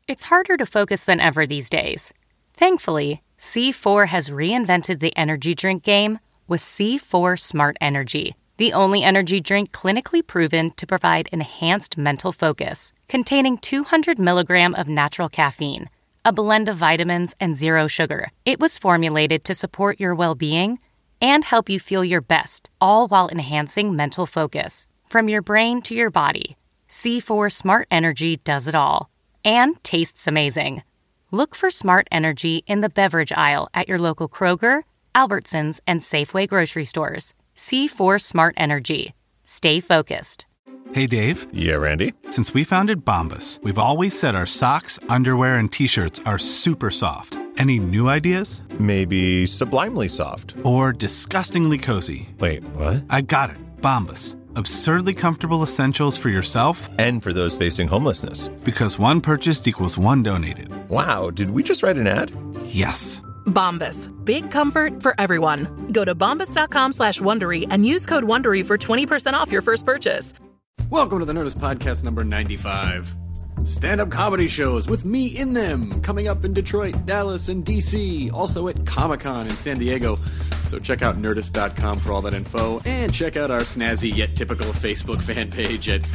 It's harder to focus than ever these days. Thankfully, C4 has reinvented the energy drink game with C4 Smart Energy, the only energy drink clinically proven to provide enhanced mental focus, containing 200 milligrams of natural caffeine, a blend of vitamins, and zero sugar. It was formulated to support your well-being and help you feel your best, all while enhancing mental focus. From your brain to your body, C4 Smart Energy does it all and tastes amazing. Look for Smart Energy in the beverage aisle at your local Kroger, Albertsons, and Safeway grocery stores. C4 Smart Energy. Stay focused. Hey, Dave. Yeah, Randy. Since we founded Bombas, we've always said our socks, underwear, and T-shirts are super soft. Any new ideas? Maybe sublimely soft. Or disgustingly cozy. Wait, what? I got it. Bombas. Absurdly comfortable essentials for yourself and for those facing homelessness. Because one purchased equals one donated. Wow, did we just write an ad? Yes. Bombas. Big comfort for everyone. Go to bombas.com/Wondery and use code Wondery for 20% off your first purchase. Welcome to the Nerdist Podcast number 95. Stand-up comedy shows with me in them, coming up in Detroit, Dallas, and D.C., also at Comic-Con in San Diego. So check out Nerdist.com for all that info, and check out our snazzy yet typical Facebook fan page at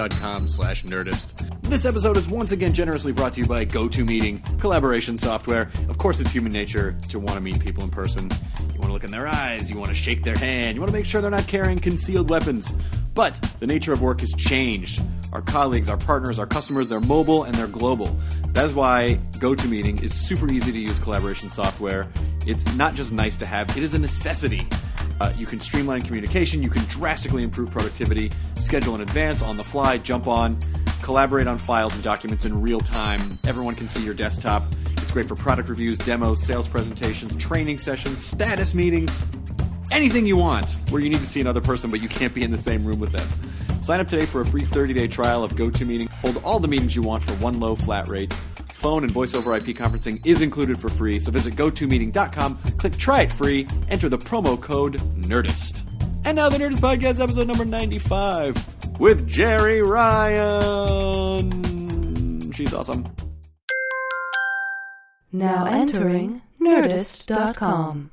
facebook.com/Nerdist. This episode is once again generously brought to you by GoToMeeting, collaboration software. Of course, it's human nature to want to meet people in person. You want to look in their eyes, you want to shake their hand, you want to make sure they're not carrying concealed weapons. But the nature of work has changed. Our colleagues, our partners, our customers, they're mobile and they're global. That is why GoToMeeting is super easy to use collaboration software. It's not just nice to have, it is a necessity. You can streamline communication, you can drastically improve productivity, schedule in advance, on the fly, jump on, collaborate on files and documents in real time. Everyone can see your desktop. It's great for product reviews, demos, sales presentations, training sessions, status meetings, anything you want where you need to see another person but you can't be in the same room with them. Sign up today for a free 30-day trial of GoToMeeting. Hold all the meetings you want for one low flat rate. Phone and voice over IP conferencing is included for free, so visit GoToMeeting.com, click Try It Free, enter the promo code NERDIST. And now the Nerdist Podcast, episode number 95, with Jerry Ryan. She's awesome. Now entering Nerdist.com.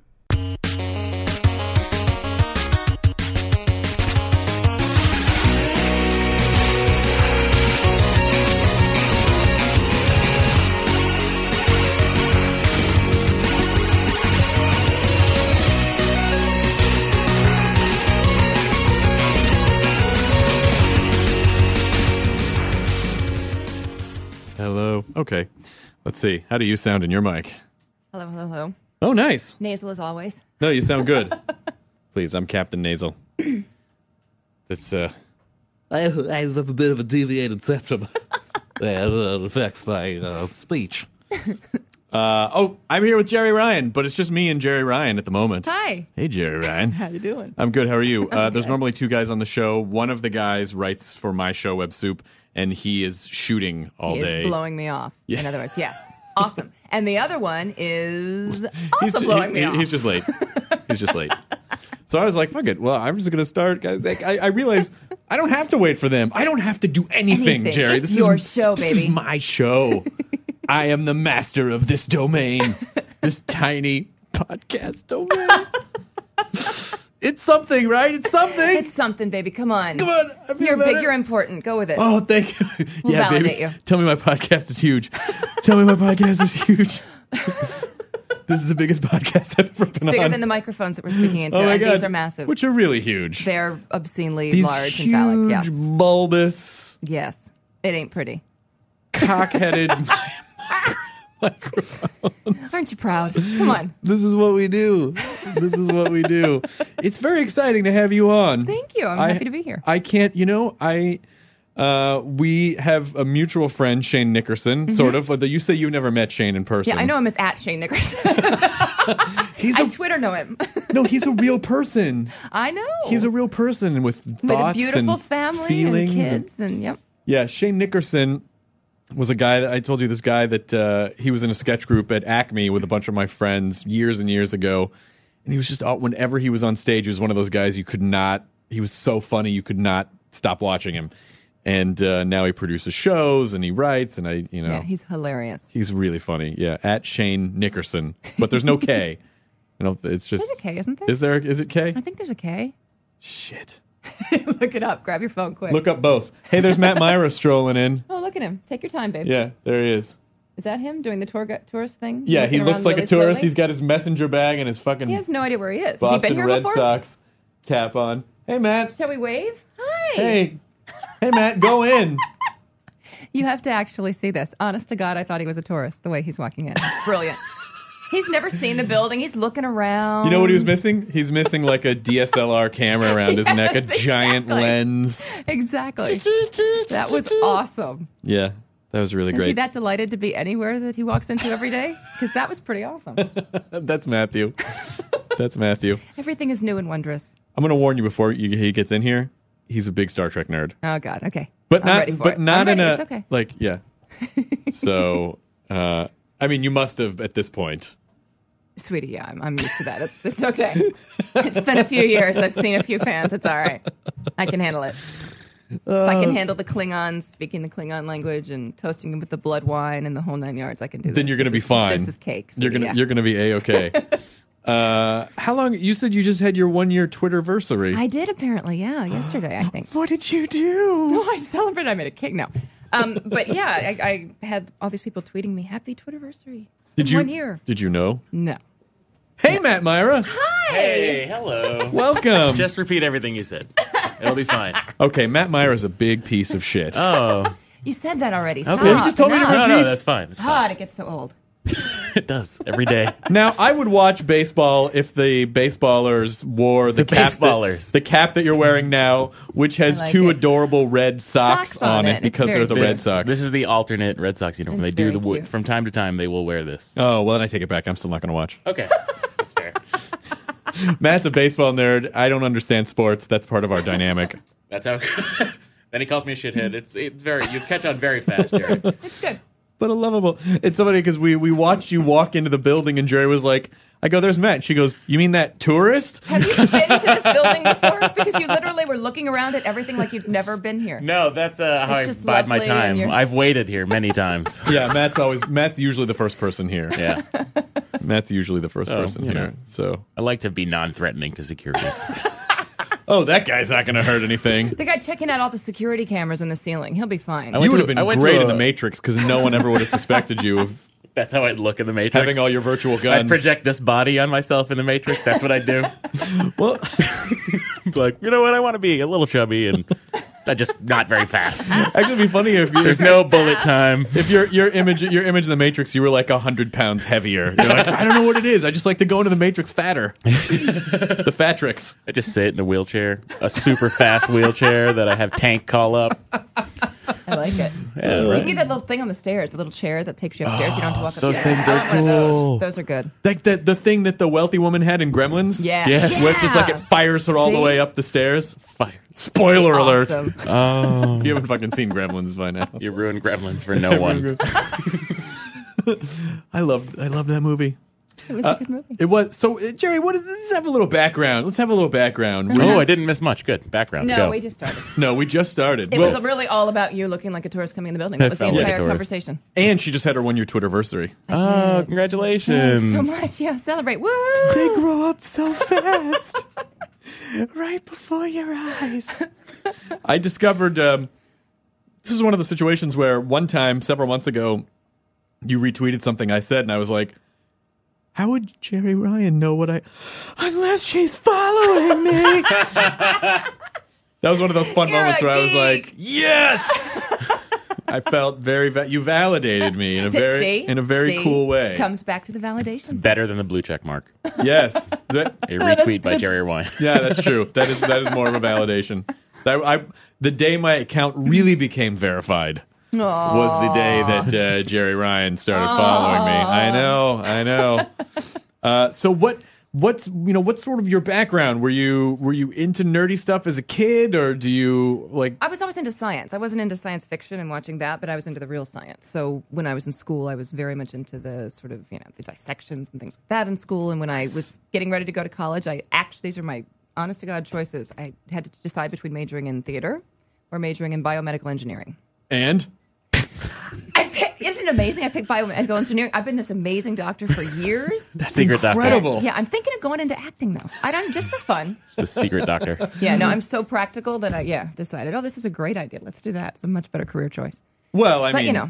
Hello. Okay. Let's see. How do you sound in your mic? Hello, hello, hello. Oh, nice. Nasal as always. No, you sound good. Please, I'm Captain Nasal. It's I have a bit of a deviated septum that affects my speech. I'm here with Jerry Ryan, but it's just me and Jerry Ryan at the moment. Hi. Hey, Jerry Ryan. How you doing? I'm good. How are you? There's normally two guys on the show. One of the guys writes for my show, Web Soup, and he is shooting all day. He is blowing me off. Yeah. In other words, yes. Awesome. And the other one is also blowing me off. He's just late. He's just late. So I was like, fuck it. Well, I'm just going to start. I realize I don't have to wait for them. I don't have to do anything, Jerry. It's your show, baby. This is my show. I am the master of this domain. This tiny podcast domain. It's something, right? It's something. It's something, baby. Come on. Come on. You're big. You're important. Go with it. Oh, thank you. We'll yeah, validate baby. you. Tell me my podcast is huge. Tell me my podcast is huge. This is the biggest podcast I've ever been on. Bigger than the microphones that we're speaking into. Oh my And God. these are massive. Which are really huge. They're obscenely These large huge, and phallic. Yes. bulbous, Yes. It ain't pretty. cock-headed microphones. Aren't you proud? Come on. This is what we do. This is what we do. It's very exciting to have you on. Thank you. I'm happy to be here. I can't, we have a mutual friend, Shane Nickerson, sort of. Although you say you've never met Shane in person. Yeah, I know him as @Shane Nickerson. I Twitter know him. No, he's a real person. I know. He's a real person with thoughts with a beautiful and family feelings and kids and yep. Yeah, Shane Nickerson was a guy that I told you this guy that he was in a sketch group at Acme with a bunch of my friends years and years ago. And he was just whenever he was on stage, he was one of those guys he was so funny you could not stop watching him. And now he produces shows and he writes and Yeah, he's hilarious. he's really funny. Yeah, at Shane Nickerson, but there's no K. It's just There's a K, isn't there? Is it K? I think there's a K. Shit. Look it up. Grab your phone quick. Look up both. Hey, there's Matt Myra strolling in. Oh, look at him. Take your time, babe. Yeah, there he is. Is that him doing the tourist thing? Yeah, he Looking looks around like a really tourist. slowly? He's got his messenger bag and his fucking He has no idea where he is. Has he Boston been here Red before? Sox cap on. Hey, Matt. Shall we wave? Hi. Hey, Matt, go in. You have to actually see this. Honest to God, I thought he was a tourist the way he's walking in. Brilliant. He's never seen the building. He's looking around. You know what he was missing? He's missing like a DSLR camera around his neck, a giant exactly. lens. Exactly. That was awesome. Yeah, that was really Is he great. that delighted to be anywhere that he walks into every day? Because that was pretty awesome. That's Matthew. That's Matthew. Everything is new and wondrous. I'm going to warn you before he gets in here. He's a big Star Trek nerd. Oh, God. Okay. But I'm not, ready for but it. not I'm in ready. a It's okay. like, yeah. So, I mean, you must have at this point. Sweetie, yeah, I'm used to that. It's okay. It's been a few years. I've seen a few fans. It's all right. I can handle it. If I can handle the Klingons, speaking the Klingon language and toasting them with the blood wine and the whole 9 yards, I can do that. Then you're going to be fine. This is cake. Sweetie, You're gonna be A-okay. How long? You said you just had your 1 year Twitterversary. I did apparently, yeah, yesterday, I think. What did you do? No, I celebrated. I made a cake. No. But yeah, I had all these people tweeting me, happy Twitterversary. Did you? 1 year. Did you know? No. Hey, Matt Myra. Hi. Hey, hello. Welcome. Just repeat everything you said. It'll be fine. Okay, Matt Myra's a big piece of shit. Oh. You said that already. Stop. Okay, you just told me to No. No, that's fine. It's fine. God, it gets so old. It does. Every day. Now, I would watch baseball if the baseballers wore the cap baseballers. the cap that you're wearing now, which has I like two it. adorable red socks Socks on on it. it It's because very they're the cute. Red Sox. This is the alternate Red Sox uniform. It's They do very cute. from time to time. They will wear this. Oh, well, then I take it back. I'm still not going to watch. Okay, that's fair. Matt's a baseball nerd. I don't understand sports. That's part of our dynamic. That's how. Then he calls me a shithead. It's very. You catch on very fast, Jared. It's good. But a lovable. It's so funny because we watched you walk into the building and Jerry was like, I go, there's Matt. She goes, you mean that tourist? Have you been to this building before? Because you literally were looking around at everything like you've never been here. No, that's how I just bide my lovely and time. you're- I've waited here many times. Yeah, Matt's usually the first person here. Yeah, Matt's usually the first person you here. know. So, I like to be non-threatening to security. oh, that guy's not going to hurt anything. The guy checking out all the security cameras in the ceiling. He'll be fine. I You went would to- have been I went to great in a- the Matrix because no one ever would have suspected you of That's how I'd look in the Matrix. having all your virtual I'd guns. project this body on myself in the Matrix. That's what I'd do. Well, It's like, you know what? I want to be a little chubby and just not very fast. actually, it'd be funny if you. There's no bullet time. If your image in the Matrix, you were like 100 pounds heavier. You're like, I don't know what it is. I just like to go into the Matrix fatter. The Fatrix. I just sit in a wheelchair, a super fast wheelchair that I have Tank call up. I like it. Yeah, You right. can get that little thing on the stairs, the little chair that takes you upstairs. You don't have to walk those upstairs. things are I want one of those. cool. Those are good. Like the thing that the wealthy woman had in Gremlins. Yeah. Yes. Where it's just like it fires her all the See? way up the stairs. Fire. Spoiler alert. Awesome. Oh, If you haven't fucking seen Gremlins by now. you ruined Gremlins for no one. I love that movie. It was a good movie. It was so Jerry. Let's have a little background. Let's have a little background. Oh, I didn't miss much. Good background. No, Go. we just started. No, we just started. It Well, was really all about you looking like a tourist coming in the building. That was the felt like a entire tourist. conversation. and she just had her 1 year Twitterversary. Oh, congratulations. So much. Yeah, celebrate. Woo! They grow up so fast, right before your eyes. I discovered this is one of the situations where one time, several months ago, you retweeted something I said, and I was like, how would Jerry Ryan know what unless she's following me? That was one of those fun You're moments a where I was geek. like, yes! I felt you validated me in a very See? cool way. Comes back to the validation. Better than the blue check mark. Yes. A retweet by Jerry Wine. Yeah, that's true. That is more of a validation. The day my account really became verified was the day that Jerry Ryan started following me. I know. So what's sort of your background? Were you into nerdy stuff as a kid, or do you like? I was always into science. I wasn't into science fiction and watching that, but I was into the real science. So when I was in school, I was very much into the sort of, the dissections and things like that in school. And when I was getting ready to go to college, these are my honest to God choices. I had to decide between majoring in theater, We're majoring in biomedical engineering. And? Isn't it amazing? I picked biomedical engineering. I've been this amazing doctor for years. Secret incredible. doctor. Yeah, I'm thinking of going into acting, though. I don't, just for fun. The secret doctor. Yeah, no, I'm so practical that I decided, this is a great idea. Let's do that. It's a much better career choice. Well, I But, mean,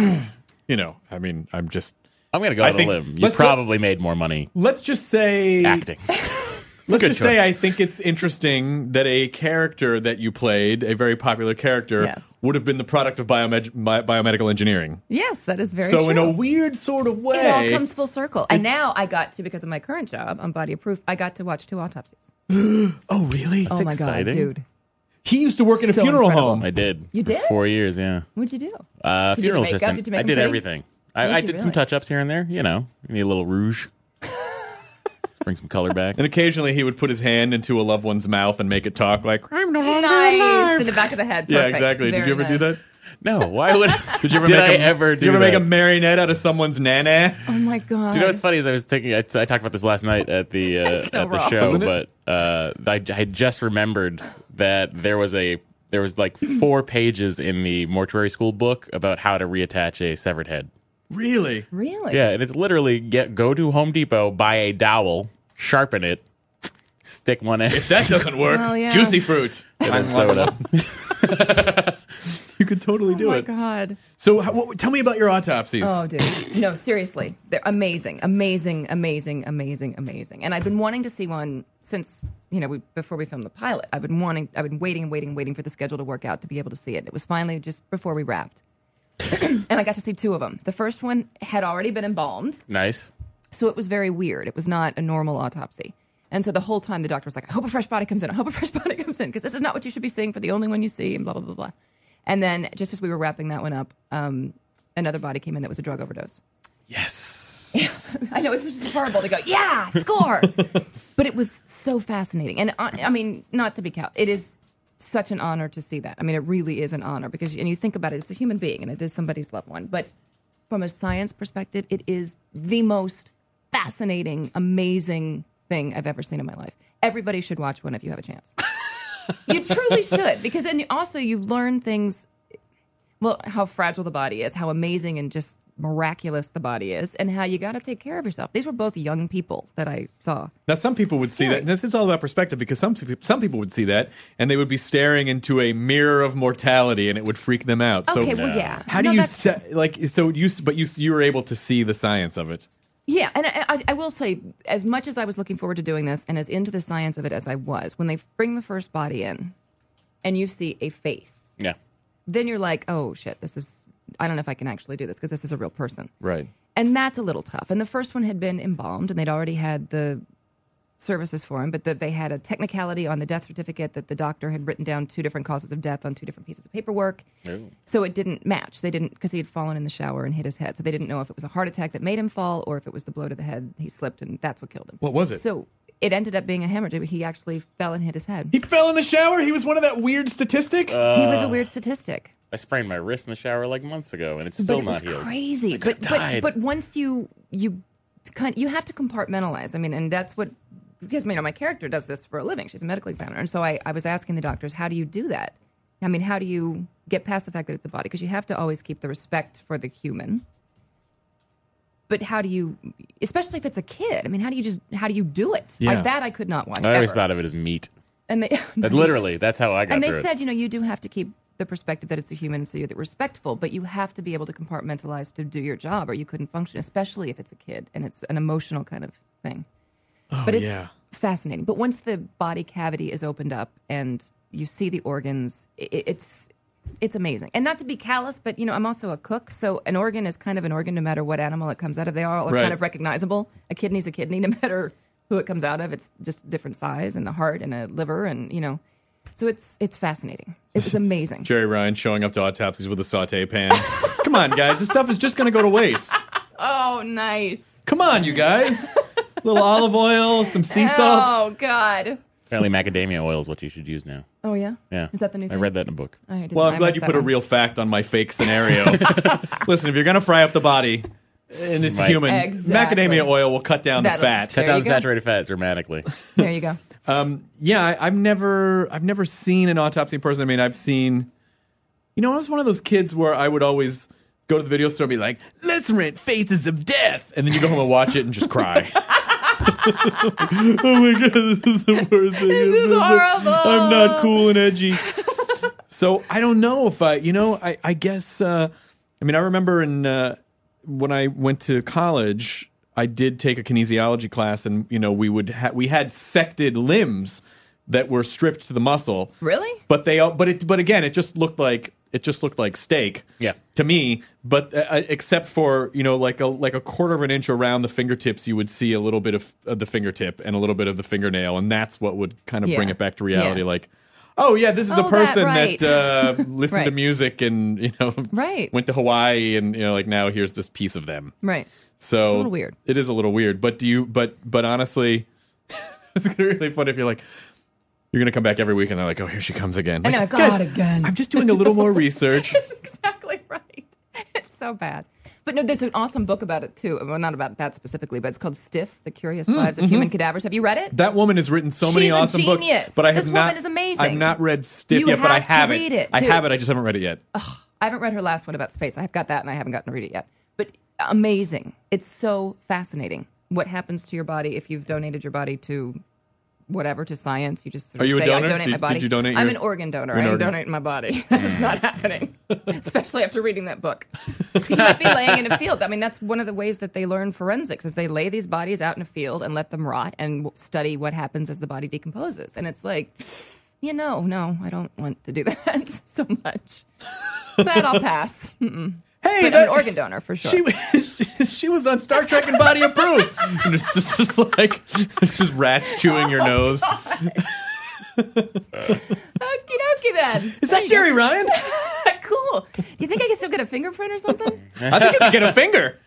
I mean, I'm going to go out on a limb. You probably made more money let's just say acting. Let's just say choice. I think it's interesting that a character that you played, a very popular character, Yes. would have been the product of biomedical engineering. Yes, that is very true. So in a weird sort of way, it all comes full circle. And now I got to, because of my current job on Body of Proof, I got to watch 2 autopsies. oh really? Oh my exciting. God, dude. He used to work in a So funeral incredible. home. I did. You did? For 4 years, yeah. What'd you do? Funeral Did you do makeup? assistant. Did you make I them did pretty? everything. Did I you did some really? touch-ups here and there. You need a little rouge. Bring some color back. And occasionally he would put his hand into a loved one's mouth and make it talk like, I'm no longer Nice. alive. In the back of the head. Yeah, Perfect. exactly. Did Very you ever do nice. that? No, why would Did you ever Did make I a, ever did you ever do make a that? marionette out of someone's nana? Oh my God. Do you know what's funny is I was thinking I talked about this last night at the So at the raw. show, Wasn't it? but I had just remembered that there was like 4 pages in the mortuary school book about how to reattach a severed head. Really? Really? Yeah, and it's literally go to Home Depot, buy a dowel, sharpen it, stick one end. If that doesn't work, Well, yeah. juicy fruit. and then sew it up. You could totally do Oh my it. God. So tell me about your autopsies. Oh, dude. No, seriously. They're amazing. Amazing, amazing, amazing, amazing. And I've been wanting to see one since, before we filmed the pilot. I've been waiting for the schedule to work out to be able to see it. It was finally just before we wrapped. And I got to see 2 of them. The first one had already been embalmed, Nice. so it was very weird. It was not a normal autopsy. And so the whole time the doctor was like, I hope a fresh body comes in. I hope a fresh body comes in, because this is not what you should be seeing for the only one you see, and blah, blah, blah, blah. And then just as we were wrapping that one up, another body came in that was a drug overdose. Yes. I know, it was just horrible to go, yeah, score. But it was so fascinating. And I mean, not to be it is such an honor to see that. I mean, it really is an honor because, and you think about it, it's a human being and it is somebody's loved one. But from a science perspective, it is the most fascinating, amazing thing I've ever seen in my life. Everybody should watch one if you have a chance. You truly should, because and also you learn things, well, how fragile the body is, how amazing and just miraculous the body is, and how you got to take care of yourself. These were both young people that I saw. Now, some people would see that. And this is all about perspective, because some people would see that and they would be staring into a mirror of mortality, and it would freak them out. Okay, so, well, yeah. How do you you were able to see the science of it? Yeah, and I will say, as much as I was looking forward to doing this and as into the science of it as I was, when they bring the first body in and you see a face, Yeah. then you're like, oh, shit, I don't know if I can actually do this because this is a real person. Right. And that's a little tough. And the first one had been embalmed, and they'd already had the services for him, but they had a technicality on the death certificate that the doctor had written down 2 different causes of death on 2 different pieces of paperwork. Ooh. So it didn't match. They didn't, because he had fallen in the shower and hit his head. So they didn't know if it was a heart attack that made him fall or if it was the blow to the head. He slipped and that's what killed him. What was it? So it ended up being a hemorrhage. He actually fell and hit his head. He fell in the shower? He was one of that weird statistic? He was a weird statistic. I sprained my wrist in the shower like months ago, and it's still But it not was healed. crazy. I could've died. But once you have to compartmentalize. I mean, and that's what, because my character does this for a living. She's a medical examiner, and so I was asking the doctors, how do you do that? I mean, how do you get past the fact that it's a body? Because you have to always keep the respect for the human. But how do you, especially if it's a kid? I mean, how do you do it? Yeah. Like that, I could not watch. I always ever. thought of it as meat. And they Literally, that's how I got and through they it. said, you do have to keep the perspective that it's a human, so you're respectful, but you have to be able to compartmentalize to do your job, or you couldn't function, especially if it's a kid and it's an emotional kind of thing. But it's fascinating. But once the body cavity is opened up and you see the organs, it's amazing. And not to be callous, but I'm also a cook, so an organ is kind of an organ no matter what animal it comes out of. They all are Right. kind of recognizable. A kidney's a kidney no matter who it comes out of. It's just a different size, and a heart and a liver, and so it's fascinating. It was amazing. Jerry Ryan showing up to autopsies with a saute pan. Come on, guys. This stuff is just going to go to waste. Oh, nice. Come on, you guys. A little olive oil, some sea salt. Oh, God. Apparently, macadamia oil is what you should use now. Oh, yeah? Yeah. Is that the new I thing? read that in a book. I didn't- Well, I I'm glad missed you that put a one. real fact on my fake scenario. Listen, if you're going to fry up the body, and it's Right. human. Exactly. Macadamia oil will cut down the That'll- fat. Cut There down you the go. saturated fat dramatically. There you go. Yeah, I've never seen an autopsy in person. I mean, I've seen. I was one of those kids where I would always go to the video store and be like, "Let's rent Faces of Death," and then you go home and watch it and just cry. Oh my god, this is the worst thing. This is horrible. I'm not cool and edgy. So I don't know if I guess. I remember when I went to college, I did take a kinesiology class, and we had sected limbs that were stripped to the muscle. Really? But again, it just looked like steak. Yeah. To me, but except for like a quarter of an inch around the fingertips, you would see a little bit of the fingertip and a little bit of the fingernail, and that's what would kind of bring Yeah. it back to reality. Yeah. Like, oh yeah, this is a Oh, person right. that listened to Right. music and Right. went to Hawaii, and like now here's this piece of them. Right. So It's a little weird. It is a little weird, but but honestly, it's gonna be really fun if you're like. You're going to come back every week and they're like, oh, here she comes again. I know, Like, God, guys, again. I'm just doing a little more research. That's exactly right. It's so bad. But no, there's an awesome book about it too. Well, not about that specifically, but it's called Stiff: The Curious Lives of Human Cadavers. Have you read it? That woman has written so many She's a awesome books. genius. But I This have not. woman is amazing. I've not read Stiff You yet, but I have have to it. read it, I dude. have it. I just haven't read it yet. I haven't read her last one about space. I've got that, and I haven't gotten to read it yet. But amazing. It's so fascinating. What happens to your body if you've donated your body to whatever, to science? You just sort Are of you a say, donor? I donate Did- my body. did you donate I'm your- an organ donor. You're an I ain't organ- donating my body. That's not happening. Especially after reading that book. You might be laying in a field. I mean, that's one of the ways that they learn forensics is they lay these bodies out in a field and let them rot and study what happens as the body decomposes. And it's like, no, I don't want to do that so much. That I'll pass. Mm-mm. Hey, But I'm an organ donor for sure. She was on Star Trek and Body of Proof. And it's just like it's just rats chewing your nose. Okie dokie then. Is that Jerry Ryan? Cool. Do you think I can still get a fingerprint or something? I think you can get a finger.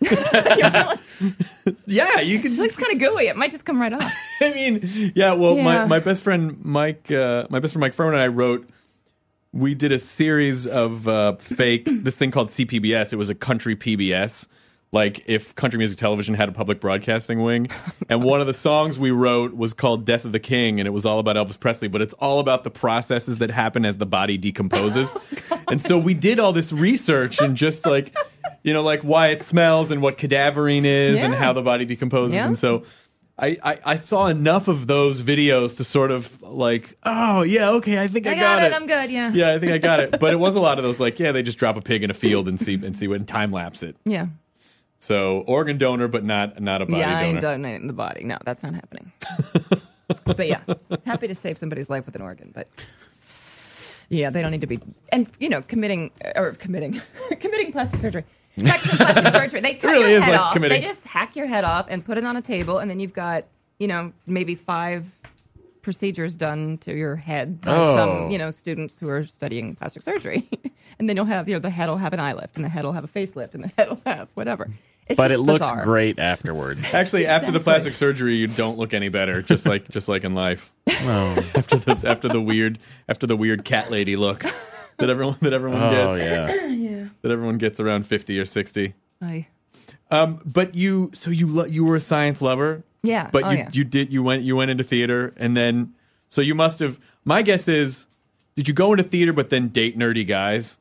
Yeah, you can. It looks kind of gooey. It might just come right off. I mean, yeah. Well, Yeah. my best friend Mike Furman and I wrote. We did a series of fake this thing called CPBS. It was a country PBS, like if country music television had a public broadcasting wing. And one of the songs we wrote was called "Death of the King," and it was all about Elvis Presley. But it's all about the processes that happen as the body decomposes. And so we did all this research and just like, like why it smells and what cadaverine is and Yeah. how the body decomposes. Yeah. And so. I saw enough of those videos to sort of like, oh yeah, okay, I think I got it. I'm good. Yeah. Yeah, I think I got it. But it was a lot of those like, yeah, they just drop a pig in a field and see what and time lapse it. Yeah. So organ donor, but not a body Yeah, I ain't donor. donating the body. No, that's not happening. But yeah, happy to save somebody's life with an organ, but yeah, they don't need to be. And committing plastic surgery. Texas plastic surgery. They cut really your is head like off. committing. They just hack your head off and put it on a table, and then you've got maybe 5 procedures done to your head by some students who are studying plastic surgery, and then you'll have the head will have an eye lift, and the head will have a facelift, and the head will have whatever. It's But just it looks bizarre. great afterwards. Actually, after the Exactly. plastic surgery, you don't look any better. Just like in life. Oh, After the weird cat lady look that everyone oh gets. yeah. That everyone gets around 50 or 60. Aye. But you were a science lover. Yeah. But Oh, yeah. you went into theater, and then so you must have. My guess is, did you go into theater but then date nerdy guys?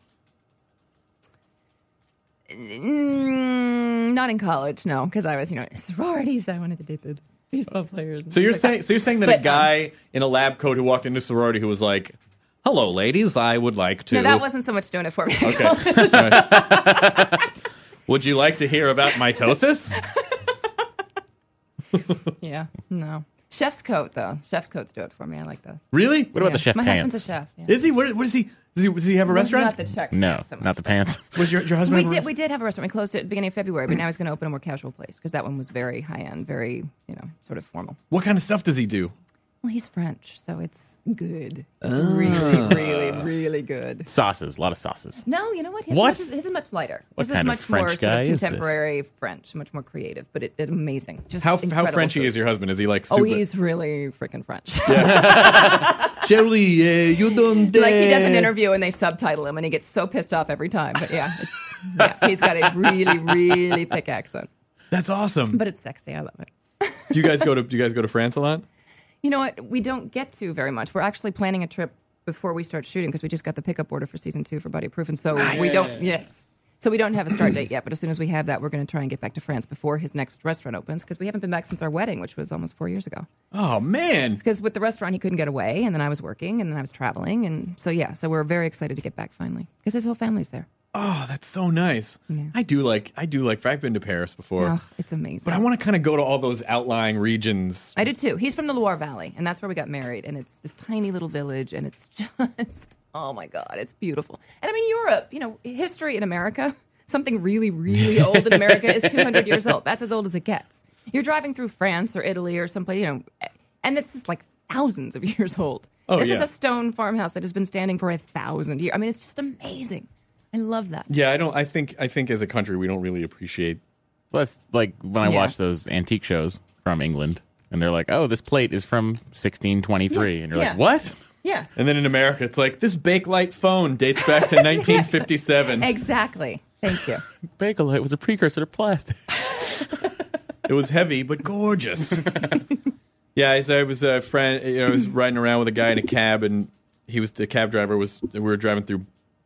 Not in college, no, because I was, in sororities. I wanted to date the baseball players. and So you're things like saying that But, a guy in a lab coat who walked into sorority who was like, "Hello, ladies, I would like to." No, that wasn't so much doing it for me. Okay. All right. Would you like to hear about mitosis? Yeah, no. Chef's coat, though. Chef's coats do it for me. I like those. Really? What about the chef My pants? husband's a chef. Yeah. Is he? What is he? Does he have a restaurant? Not the check. No, pants so much. not the pants. Was your husband? We did have a restaurant. We closed it at the beginning of February, but now he's going to open a more casual place because that one was very high end, very sort of formal. What kind of stuff does he do? Well, he's French, so it's good. It's really good. Sauces, a lot of sauces. No, you know what? What? His is much lighter. What His kind is of much French more sort guy of is this? contemporary French, much more creative, but it amazing. Just How incredible Frenchy food. is your husband? Is he like Oh, super? he's really freaking French. Shirley, you don't. Like he does an interview and they subtitle him, and he gets so pissed off every time. But he's got a really thick accent, That's awesome. but it's sexy. I love it. Do you guys go to France a lot? You know what? We don't get to very much. We're actually planning a trip before we start shooting because we just got the pickup order for season 2 for Buddy Proof, and so we don't. Yes. So we don't have a start date yet, but as soon as we have that, we're going to try and get back to France before his next restaurant opens because we haven't been back since our wedding, which was almost 4 years ago. Oh man. Because with the restaurant, he couldn't get away, and then I was working, and then I was traveling, and so we're very excited to get back finally because his whole family's there. Oh, that's so nice. Yeah. I do like. I've been to Paris before, Oh, it's amazing. but I want to kind of go to all those outlying regions. I did too. He's from the Loire Valley, and that's where we got married. And it's this tiny little village, and it's just, oh my God, it's beautiful. And I mean, Europe, history in America, something really old in America is 200 years old. That's as old as it gets. You're driving through France or Italy or someplace, and it's just like thousands of years old. Oh, this yeah. is a stone farmhouse that has been standing for 1,000 years. I mean, it's just amazing. I love that. Yeah, I think as a country we don't really appreciate. Well, that's like when I watch those antique shows from England, and they're like, "Oh, this plate is from 1623," and you're like, "What?" Yeah. And then in America, it's like this Bakelite phone dates back to 1957. Exactly. Thank you. Bakelite was a precursor to plastic. It was heavy but gorgeous. Yeah, so I was a friend. I was riding around with a guy in a cab, and the cab driver we were driving through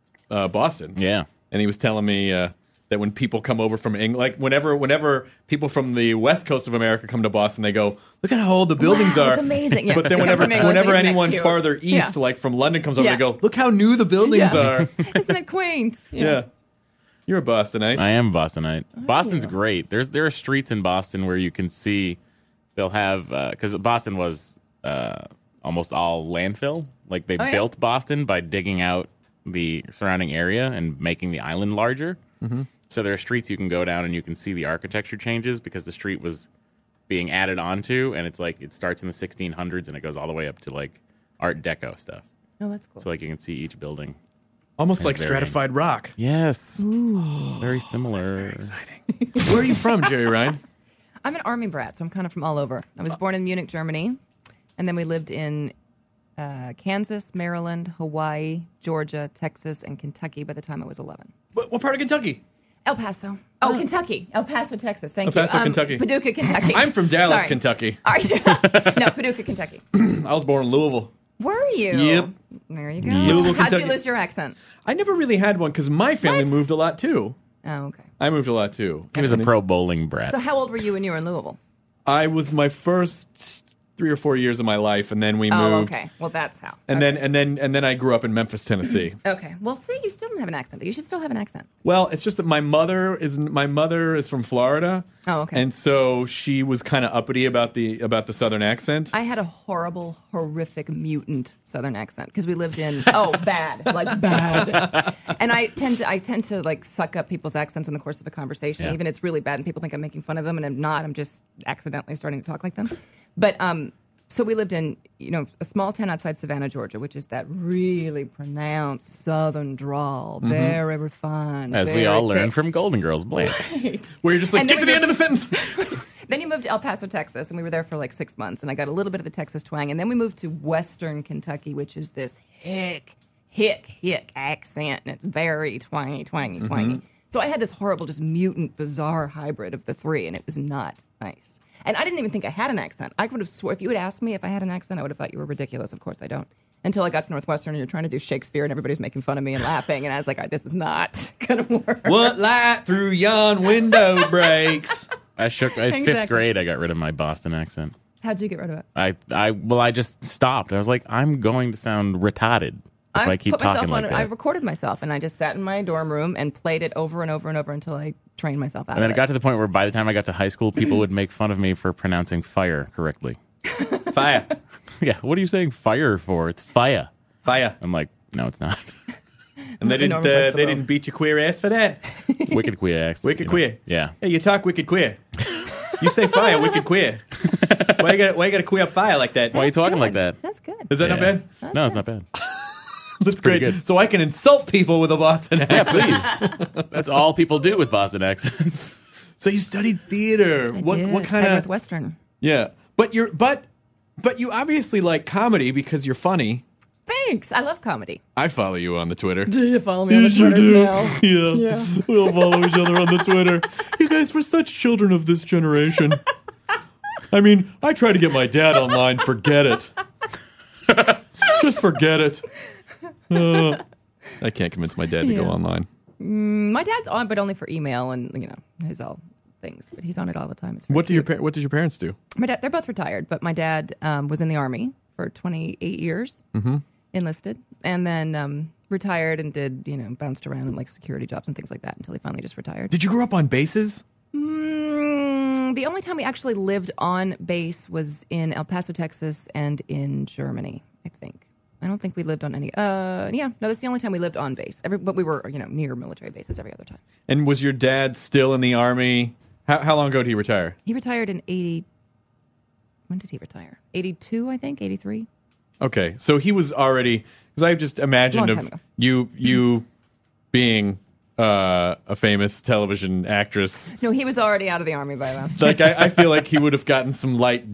Boston. Yeah. And he was telling me that when people come over from England, like whenever people from the west coast of America come to Boston, they go, "Look at how old the buildings are." It's amazing. Yeah. But then From England, whenever isn't that anyone cute? farther east, Yeah. like from London, comes over, Yeah. they go, "Look how new the buildings are." Isn't it quaint? Yeah. You're a Bostonite. I am Bostonite. Oh. Boston's great. There are streets in Boston where you can see they'll have because Boston was almost all landfill. Like they built Boston by digging out the surrounding area and making the island larger. Mm-hmm. So there are streets you can go down and you can see the architecture changes because the street was being added onto, and it's like it starts in the 1600s and it goes all the way up to like Art Deco stuff. Oh, that's cool. So like you can see each building. Almost like very- stratified rock. Yes. Very similar. Exciting. Where are you from, Jerry Ryan? I'm an army brat, so I'm kind of from all over. I was born in Munich, Germany, and then we lived in Kansas, Maryland, Hawaii, Georgia, Texas, and Kentucky by the time I was 11. What part of Kentucky? El Paso. Oh, Kentucky. El Paso, Texas. Thank El you. Paso, Kentucky. Paducah, Kentucky. I'm from Dallas, Sorry. Kentucky. Are you? No, Paducah, Kentucky. I was born in Louisville. Were you? Yep. There you go. Louisville, How'd you Kentucky. lose your accent? I never really had one because my family What? moved a lot too. Oh, okay. I moved a lot too. He was a pro bowling brat. So how old were you when you were in Louisville? I was my first 3 or 4 years of my life, and then we Oh, moved. okay. Well, that's how. And Okay. then I grew up in Memphis, Tennessee. Okay. Well, see, you still don't have an accent. You should still have an accent. Well, it's just that my mother is from Florida. Oh, okay. And so she was kind of uppity about the southern accent. I had a horrible, horrific, mutant Southern accent because we lived in bad, like bad. And I tend to like suck up people's accents in the course of a conversation. Yeah. Even it's really bad, and people think I'm making fun of them, and I'm not. I'm just accidentally starting to talk like them. But so we lived in a small town outside Savannah, Georgia, which is that really pronounced Southern drawl, very refined, As we very all thick. learned from Golden Girls, Blake. Where you're just like, And get then to we the end of the sentence. Then you moved to El Paso, Texas, and we were there for like 6 months, and I got a little bit of the Texas twang. And then we moved to Western Kentucky, which is this hick accent, and it's very twangy. So I had this horrible, just mutant, bizarre hybrid of the three, and it was not nice. And I didn't even think I had an accent. I would have swore, if you had asked me if I had an accent, I would have thought you were ridiculous. Of course I don't. Until I got to Northwestern, and you're trying to do Shakespeare, and everybody's making fun of me and laughing, and I was like, all right, this is not going to work. What light through yon window breaks? In fifth Exactly. grade, I got rid of my Boston accent. How'd you get rid of it? I just stopped. I was like, I'm going to sound retarded if I keep put myself talking like I that. recorded myself, and I just sat in my dorm room and played it over and over and over until I trained myself out And then of it got to the point where by the time I got to high school, people would make fun of me for pronouncing fire correctly. Fire. Yeah, what are you saying fire for? It's fire. Fire. I'm like, no, it's not. And they Norman Price didn't below. beat your queer ass for that. Wicked queer ass. Wicked you know. queer. Yeah. Hey, you talk wicked queer. You say fire, wicked queer. Why you got to queer up fire like that? Why are you talking like that? That's good. Is that not bad? No, it's not bad. That's pretty great. good. So I can insult people with a Boston accent. Yeah, please. That's all people do with Boston accents. So you studied theater. What kind of Northwestern? Yeah, but you obviously like comedy because you're funny. Thanks. I love comedy. I follow you on the Twitter. Do you follow me on the Twitter now? Yeah. We all follow each other on the Twitter. You guys, we're such children of this generation. I mean, I try to get my dad online. Forget it. Just forget it. I can't convince my dad to go online. My dad's on, but only for email and his all things. But he's on it all the time. It's What did your parents do? My dad, they're both retired, but my dad was in the Army for 28 years, enlisted, and then retired and did bounced around in like security jobs and things like that until he finally just retired. Did you grow up on bases? The only time we actually lived on base was in El Paso, Texas, and in Germany, I think. I don't think we lived on any. That's the only time we lived on base. But we were, near military bases every other time. And was your dad still in the Army? How long ago did he retire? He retired in 80. When did he retire? 82, I think. 83. Okay, so he was already. Because I just imagined Long time ago. you being a famous television actress. No, he was already out of the Army by then. Like I feel like he would have gotten some light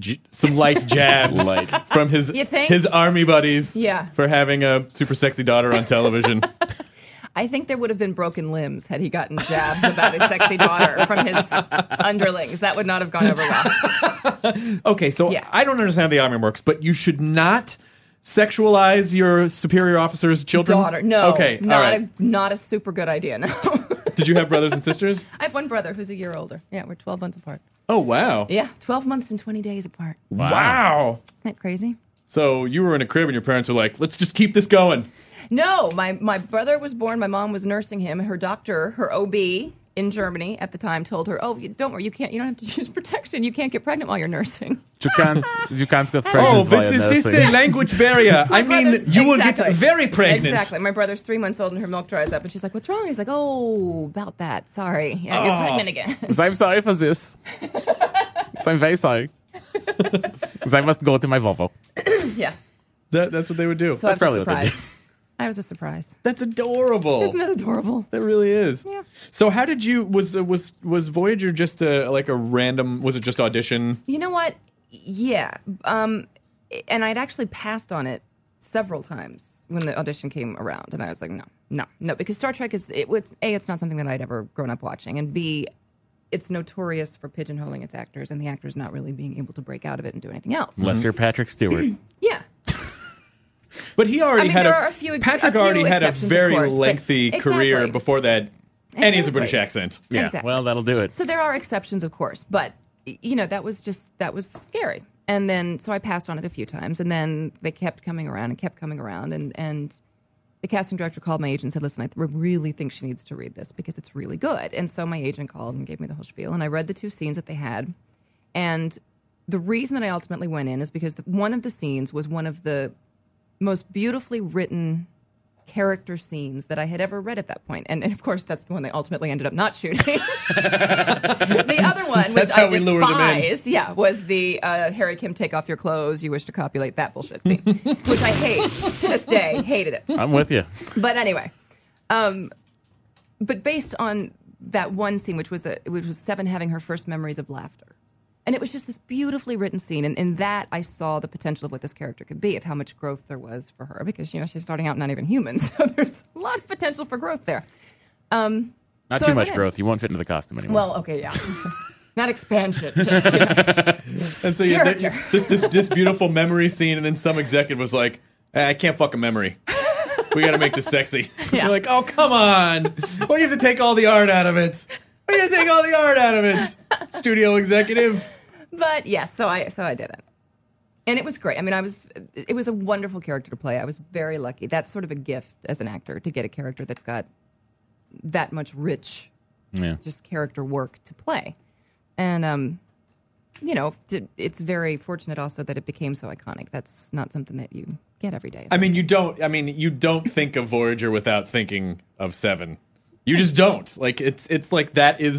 jabs from his You think? his Army buddies. Yeah. For having a super sexy daughter on television. I think there would have been broken limbs had he gotten jabs about his sexy daughter from his underlings. That would not have gone over well. Okay, so Yeah. I don't understand how the Army works, but you should not sexualize your superior officer's children. Daughter, no. Okay, all right. Not a super good idea, no. Did you have brothers and sisters? I have one brother who's a year older. Yeah, we're 12 months apart. Oh, wow. Yeah, 12 months and 20 days apart. Wow. Isn't that crazy? So you were in a crib and your parents were like, let's just keep this going. No, my brother was born. My mom was nursing him. Her doctor, her OB in Germany at the time, told her, "Oh, don't worry, you don't have to use protection. You can't get pregnant while you're nursing." You can't get pregnant Oh, while but you're is this nursing. a language barrier? I mean, you will get very pregnant. Exactly. My brother's 3 months old and her milk dries up, and she's like, "What's wrong?" He's like, "Oh, about that. Sorry, yeah, you're pregnant again." I'm sorry for this. I'm very sorry. Because I must go to my Volvo. Yeah. That's what they would do. So That's I was probably a what they surprise. I was a surprise. That's adorable. Isn't that adorable? That really is. Yeah. So how did you was Voyager just a random? Was it just audition? You know what? Yeah. And I'd actually passed on it several times when the audition came around, and I was like, no, because Star Trek it's not something that I'd ever grown up watching, and B, it's notorious for pigeonholing its actors, and the actors not really being able to break out of it and do anything else. Unless you're Patrick Stewart. Yeah. But he already had there are a few Patrick a already few had a exceptions, very of course, but- lengthy career Exactly. before that, and he has a British Exactly. accent. Yeah, Exactly. well, that'll do it. So there are exceptions, of course, but that was scary. And then so I passed on it a few times, and then they kept coming around, and the casting director called my agent and said, "Listen, I really think she needs to read this because it's really good." And so my agent called and gave me the whole spiel, and I read the 2 scenes that they had. And the reason that I ultimately went in is because one of the scenes was one of the most beautifully written character scenes that I had ever read at that point. And of course, that's the one they ultimately ended up not shooting. The other one, which That's how I we lured them in. despised, was the Harry Kim, take off your clothes, you wish to copulate, that bullshit scene, which I hate to this day, hated it. I'm with you. But anyway, but based on that one scene, which was Seven having her first memories of laughter. And it was just this beautifully written scene. And in that, I saw the potential of what this character could be, of how much growth there was for her. Because, she's starting out not even human. So there's a lot of potential for growth there. Not So too I much went in. growth. You won't fit into the costume anymore. Well, okay, yeah. Not expansion. Just, And so Character. this beautiful memory scene, and then some executive was like, I can't fuck a memory. We got to make this sexy. Yeah. You're like, oh, come on. Why do you have to take all the art out of it? Why do you have to take all the art out of it? Studio executive. But yes, so I did it. And it was great. I mean, it was a wonderful character to play. I was very lucky. That's sort of a gift as an actor, to get a character that's got that much rich, just character work to play. And, it's very fortunate also that it became so iconic. That's not something that you get every day. You don't think of Voyager without thinking of Seven. You just don't. Like it's like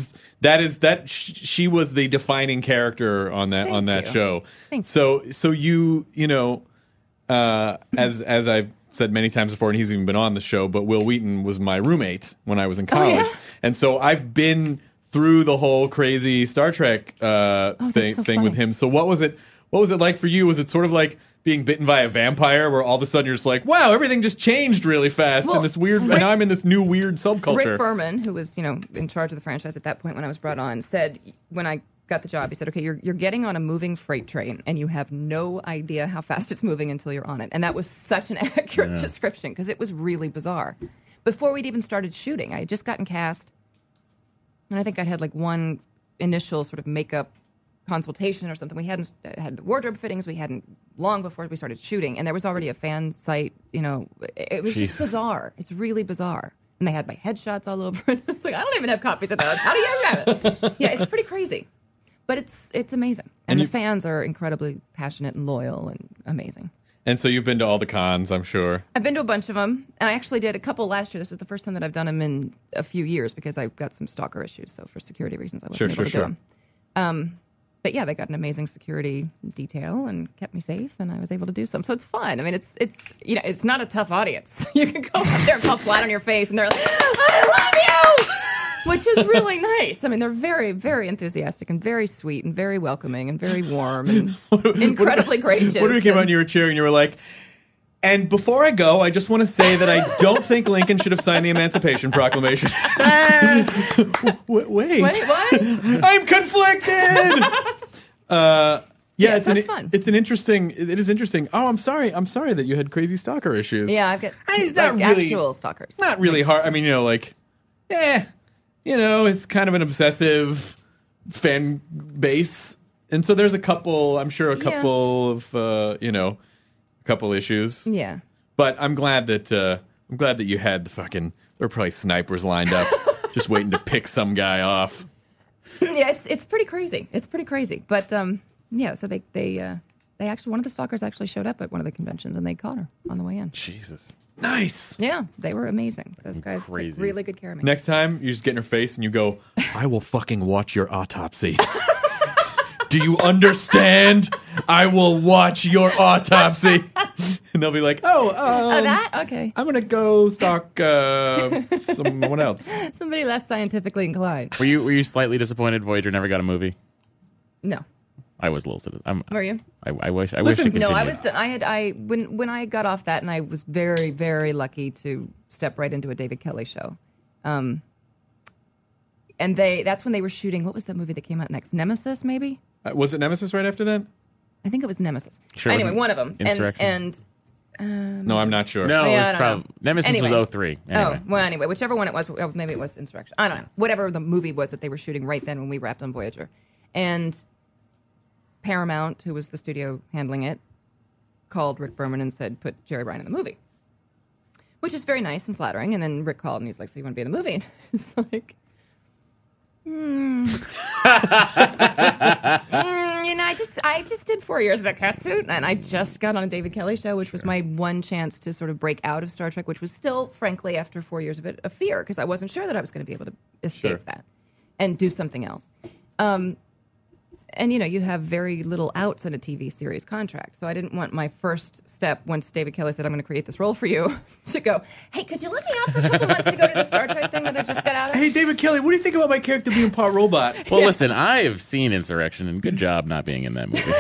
she was the defining character on that show. Thanks. So you know, as I've said many times before, and he's even been on the show, but Will Wheaton was my roommate when I was in college, and so I've been through the whole crazy Star Trek thing with him. So what was it like for you? Was it sort of like being bitten by a vampire, where all of a sudden you're just like, wow, everything just changed really fast, and this weird, and now I'm in this new weird subculture. Rick Berman, who was in charge of the franchise at that point when I was brought on, said when I got the job, he said, okay, you're getting on a moving freight train, and you have no idea how fast it's moving until you're on it. And that was such an accurate description, because it was really bizarre. Before we'd even started shooting, I had just gotten cast, and I think I'd had like one initial sort of makeup consultation or something. We hadn't had the wardrobe fittings. We hadn't long before we started shooting, and there was already a fan site. It was just bizarre. It's really bizarre. And they had my headshots all over it. It's like, I don't even have copies of those. How do you have it? Yeah, it's pretty crazy, but it's amazing. And the fans are incredibly passionate and loyal and amazing. And so you've been to all the cons, I'm sure. I've been to a bunch of them, and I actually did a couple last year. This is the first time that I've done them in a few years because I've got some stalker issues. So for security reasons, I wasn't able to do them. But yeah, they got an amazing security detail and kept me safe, and I was able to do some. So it's fun. I mean, it's not a tough audience. You can go up there and fall flat on your face, and they're like, "I love you," which is really nice. I mean, they're very, very enthusiastic and very sweet and very welcoming and very warm and incredibly gracious. What if you came out in your chair and you were like, and before I go, I just want to say that I don't think Lincoln should have signed the Emancipation Proclamation. Wait, what? I'm conflicted. That's fun. It is interesting. Oh, I'm sorry that you had crazy stalker issues. Yeah, I've got actual stalkers. Not really hard. I mean, it's kind of an obsessive fan base, and so there's a couple issues. Yeah. But I'm glad that you had there were probably snipers lined up just waiting to pick some guy off. Yeah, it's pretty crazy. It's pretty crazy. But so they actually, one of the stalkers actually showed up at one of the conventions, and they caught her on the way in. Jesus. Nice. Yeah, they were amazing. Those guys took really good care of me. Next time, you just get in her face and you go, I will fucking watch your autopsy. Do you understand? I will watch your autopsy. And they'll be like, that? Okay. I'm going to go stalk someone else. Somebody less scientifically inclined. Were you slightly disappointed Voyager never got a movie? No. I was a little. Were you? I wish it continued. No, I was done. When I got off that, and I was very, very lucky to step right into a David Kelly show. And that's when they were shooting, what was that movie that came out next? Nemesis, maybe? Was it Nemesis right after that? I think it was Nemesis. Sure, anyway, one of them. Insurrection. No, I'm not sure. No, it was Nemesis was 03. Anyway. Oh, well, anyway, whichever one it was, maybe it was Insurrection. I don't know. Whatever the movie was that they were shooting right then when we wrapped on Voyager. And Paramount, who was the studio handling it, called Rick Berman and said, put Jerry Bryan in the movie. Which is very nice and flattering. And then Rick called and he's like, so you want to be in the movie? And it's like, I just did 4 years of that catsuit, and I just got on a David Kelly show, which was my one chance to sort of break out of Star Trek, which was still, frankly, after 4 years of it, a fear, because I wasn't sure that I was going to be able to escape that and do something else. And, you have very little outs in a TV series contract. So I didn't want my first step, once David Kelly said, I'm going to create this role for you, to go, hey, could you let me out for a couple months to go to the Star Trek thing that I just got out of? Hey, David Kelly, what do you think about my character being part robot? Well, listen, I have seen Insurrection, and good job not being in that movie.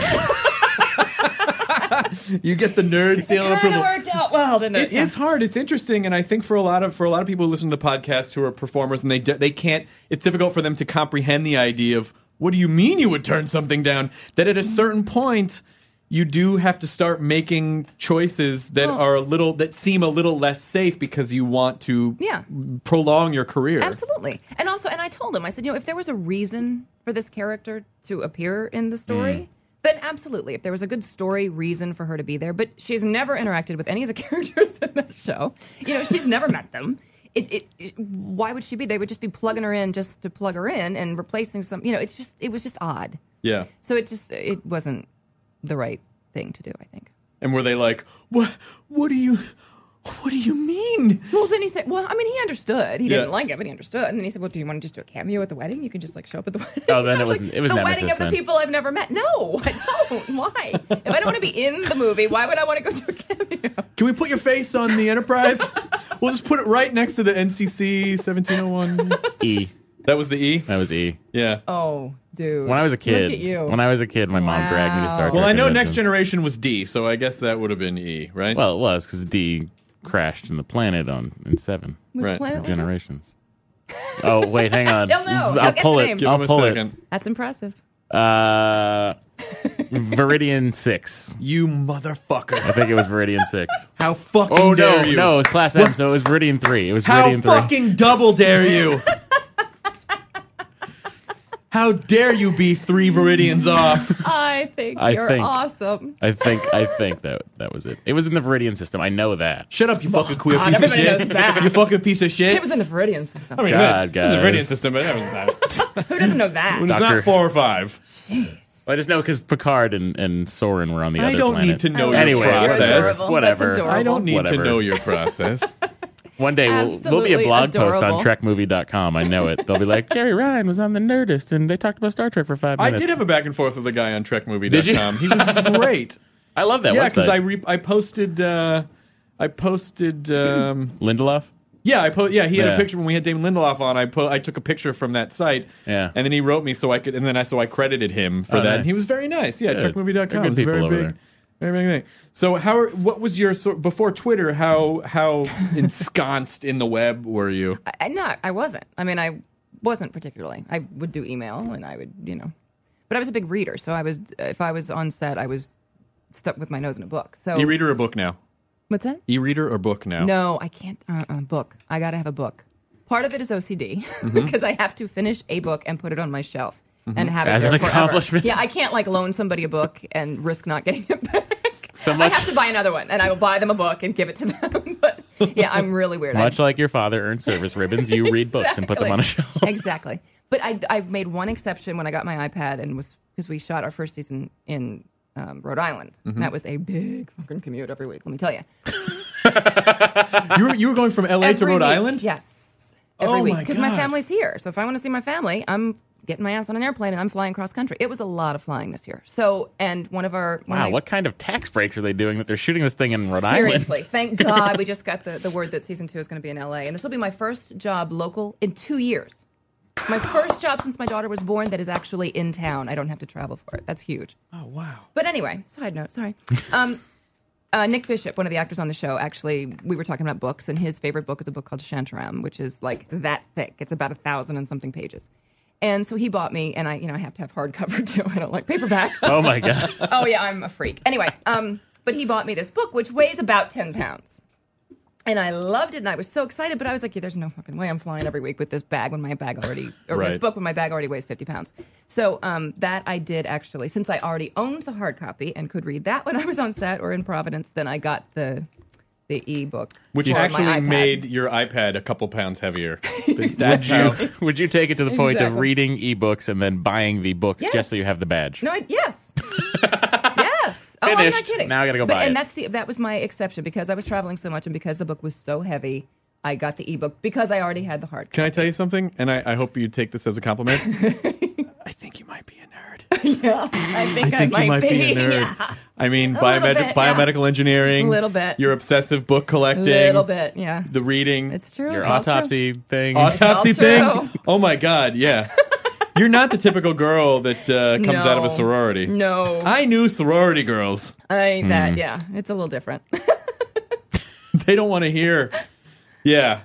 You get the nerd seal of approval. It kind of worked out well, didn't it? It is hard. It's interesting, and I think for a lot of people who listen to the podcast who are performers, and they can't, it's difficult for them to comprehend the idea of, what do you mean you would turn something down? That at a certain point, you do have to start making choices that that seem a little less safe because you want to prolong your career. Absolutely. And I told him, I said, if there was a reason for this character to appear in the story, then absolutely. If there was a good story reason for her to be there, but she's never interacted with any of the characters in that show. She's never met them. Why would she be? They would just be plugging her in just to plug her in and replacing some. It was just odd. Yeah. So it wasn't the right thing to do, I think. And were they like, what do you What do you mean? Well, then he said, well, I mean, he understood. He didn't Yeah. like it, but he understood. And then he said, well, do you want to just do a cameo at the wedding? You can just like show up at the wedding. Oh, then I it was like, it was the Nemesis wedding of then. the people I've never met. No, I don't. Why? If I don't want to be in the movie, why would I want to go to a cameo? Can we put your face on the Enterprise? We'll just put it right next to the NCC 1701. E. That was the E? That was E. Yeah. Oh, dude. When I was a kid, Look at you. my mom dragged me to Star Trek. Well, I know Next conventions. Generation was D, so I guess that would have been E, right? Well, it was because D crashed in the planet in 7 Which Right. planet was it? generations. Oh wait, hang on. He'll know. He'll I'll get pull the it. name. Give I'll him a pull it. second. That's impressive. Viridian 6. You motherfucker. I think it was Viridian 6. How fucking Oh no, dare you? no, it was Class M, so it was Viridian 3. It was How Viridian 3. fucking double dare you? How dare you be 3 Viridians off? I think I you're think- awesome. I think that was it. It was in the Viridian system. I know that. Shut up, you fucking queer God, piece of everybody shit. knows that. You fucking piece of shit. It was in the Viridian system. I mean, God, it was a guys. Viridian system, but that was not. Who doesn't know that? It's Doctor- not 4 or 5. I just know because Picard and Soren were on the I other don't planet. need to know Anyway, your You're process. adorable. Whatever. That's adorable. I don't need Whatever. to know your process. One day we'll be a Absolutely blog post adorable. on TrekMovie.com. I know it. They'll be like, Jerry Ryan was on the Nerdist and they talked about Star Trek for 5 I minutes. did have a back and forth with the guy on TrekMovie.com. Did you? He was great. I love that Yeah, website. because I posted. Lindelof? Yeah, he had Yeah. a picture when we had Damon Lindelof on. I took a picture from that site. Yeah. And then he wrote me so I could, and then I credited him for Oh, that. nice. And he was very nice. Yeah, Good. TrekMovie.com. They're good It's a people very over big, there. very big thing. So what was your before Twitter? How ensconced in the web were you? I wasn't. I mean, I wasn't particularly. I would do email and I would, but I was a big reader. So if I was on set, I was stuck with my nose in a book. So E-reader or book now? What's that? E-reader or book now? No, I can't. Book. I got to have a book. Part of it is OCD because I have to finish a book and put it on my shelf and have it As there an forever. accomplishment. Yeah, I can't loan somebody a book and risk not getting it back. So I much, have to buy another one, and I will buy them a book and give it to them. But yeah, I'm really weird. much like your father earned service ribbons, you read books and put them on a shelf. Exactly. But I made one exception when I got my iPad and was because we shot our first season in Rhode Island. And that was a big fucking commute every week. Let me tell you. You were going from LA to Every Rhode week. Island? Yes. Every Oh week. my Because my God. family's here. So if I want to see my family, I'm getting my ass on an airplane and I'm flying cross country. It was a lot of flying this year. So, and one of our... Wow, what kind of tax breaks are they doing that they're shooting this thing in Rhode Island? Seriously. Thank God we just got the word that season 2 is going to be in LA. And this will be my first job local in 2 years. My first job since my daughter was born that is actually in town. I don't have to travel for it. That's huge. Oh, wow. But anyway, side note, sorry. Nick Bishop, one of the actors on the show, actually, we were talking about books, and his favorite book is a book called Shantaram, which is like that thick. It's about 1,000 and something pages. And so he bought me, and I have to have hardcover too. I don't like paperback. Oh my God. Oh yeah, I'm a freak. Anyway, but he bought me this book, which weighs about 10 pounds. And I loved it, and I was so excited, but I was like, yeah, there's no fucking way I'm flying every week with this bag when my bag already, or this Right. book when my bag already weighs 50 pounds. So that I did actually, since I already owned the hard copy and could read that when I was on set or in Providence, then I got the e-book. Which for my actually iPad. made your iPad a couple pounds heavier. Would That's how. would you take it to the point of Exactly. reading ebooks and then buying the books Yes. just so you have the badge? No, yes. Yes. Oh, I'm not Finished. kidding. Now I gotta go but, buy and it. that was my exception because I was traveling so much and because the book was so heavy, I got the ebook because I already had the hard copy. Can I tell you something? And I hope you take this as a compliment. I think you might be a nerd. I think I think you might be a nerd. Yeah. I mean, little bit, yeah. biomedical engineering. A little bit. Your obsessive book collecting. A little bit, yeah. The reading. It's true. Your it's all autopsy thing. Autopsy It's all thing? true. Oh my God, yeah. You're not the typical girl that comes out of a No. sorority. No. I knew sorority girls. Yeah, it's a little different. They don't want to hear. Yeah.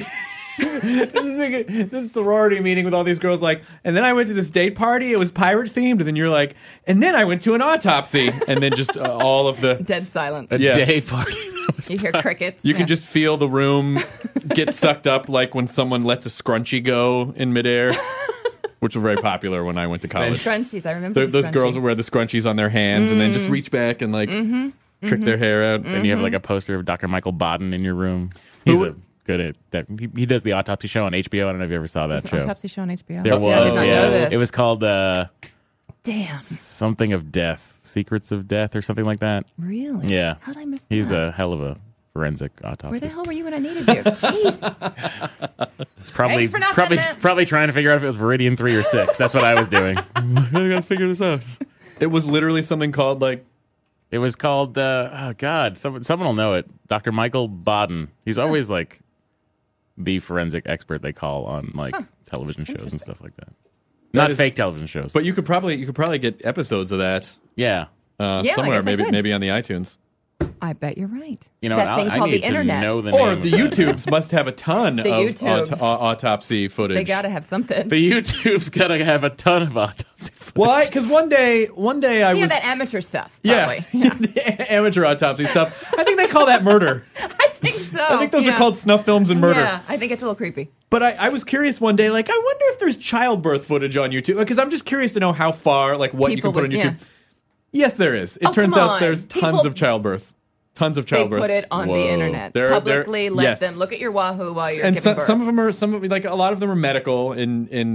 This sorority meeting with all these girls like, and then I went to this date party. It was pirate themed. And then you're like, and then I went to an autopsy. And then just all of the... Dead silence. a Yeah. day party. You hear crickets. You can Yeah. just feel the room get sucked up like when someone lets a scrunchie go in midair, which was very popular when I went to college. Scrunchies. I remember Those the girls scrunchie. would wear the scrunchies on their hands and then just reach back and like trick their hair out. And you have like a poster of Dr. Michael Baden in your room. He's good at that. He does the autopsy show on HBO. I don't know if you ever saw that There's an show. autopsy show on HBO. There was, See, I did not yeah. know this. It was called Damn. something of death, Secrets of Death, or something like that. Really? Yeah. How'd I miss that? He's a hell of a forensic autopsy. Where the hell were you when I needed you? Jesus. It's probably Thanks for nothing, Matt. probably trying to figure out if it was Viridian 3 or 6. That's what I was doing. I gotta figure this out. It was literally something called like. It was called. Oh God, someone will know it. Dr. Michael Baden. He's always like the forensic expert they call on like television shows and stuff like that. Not fake television shows, but you could probably get episodes of that. Yeah, somewhere maybe on the iTunes. I bet you're right. You know, that thing I called need the internet. To know the or name the of that. YouTubes must have a ton of autopsy footage. They got to have something. The YouTube's got to have a ton of autopsy footage. Why? Because one day I was that amateur stuff. Yeah, the amateur autopsy stuff. I think they call that murder. I think so. I think those are called snuff films and murder. Yeah, I think it's a little creepy. But I was curious one day, like, I wonder if there's childbirth footage on YouTube. Because I'm just curious to know how far, like, what you can put on YouTube. Yeah. Yes, there is. It turns out there's tons of childbirth. Tons of childbirth. They put it on the internet. Publicly let them look at your Wahoo while you're giving birth. Some of them are, like, a lot of them are medical in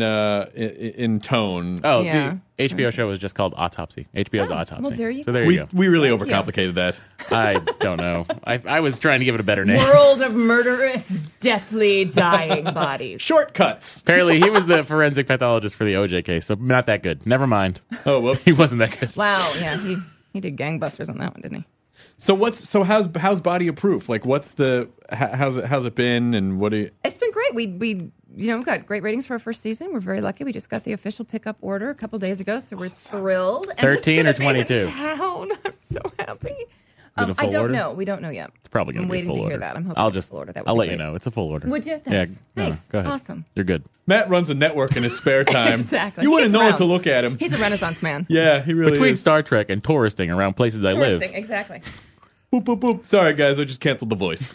tone. Oh, yeah. The HBO show was just called Autopsy. HBO's Autopsy. Well, there you go. There you go. We really overcomplicated that. I don't know. I was trying to give it a better name. World of murderous, deathly, dying bodies. Shortcuts. Apparently, he was the forensic pathologist for the OJ case, so not that good. Never mind. Oh, whoops. He wasn't that good. Wow, yeah, he did gangbusters on that one, didn't he? So how's Body of Proof? Like, how's it been, and what do you? It's been great. We got great ratings for our first season. We're very lucky. We just got the official pickup order a couple days ago, so we're thrilled. 13 or 22? Town. I'm so happy. Is it a full I don't order? know. We don't know yet. It's probably going to be a full I'm waiting to order. hear that. I'm hoping it's a full order. That would be let you great. know. It's a full order. Would you? Thanks. Yeah, Thanks. Go ahead. Awesome. You're good. Matt runs a network in his spare time. Exactly. You wouldn't He know gets what to around. look at him. He's a Renaissance man. Yeah, he really Between is. Star Trek and touristing around places I live. Exactly. Boop, boop, boop. Sorry, guys. I just canceled the voice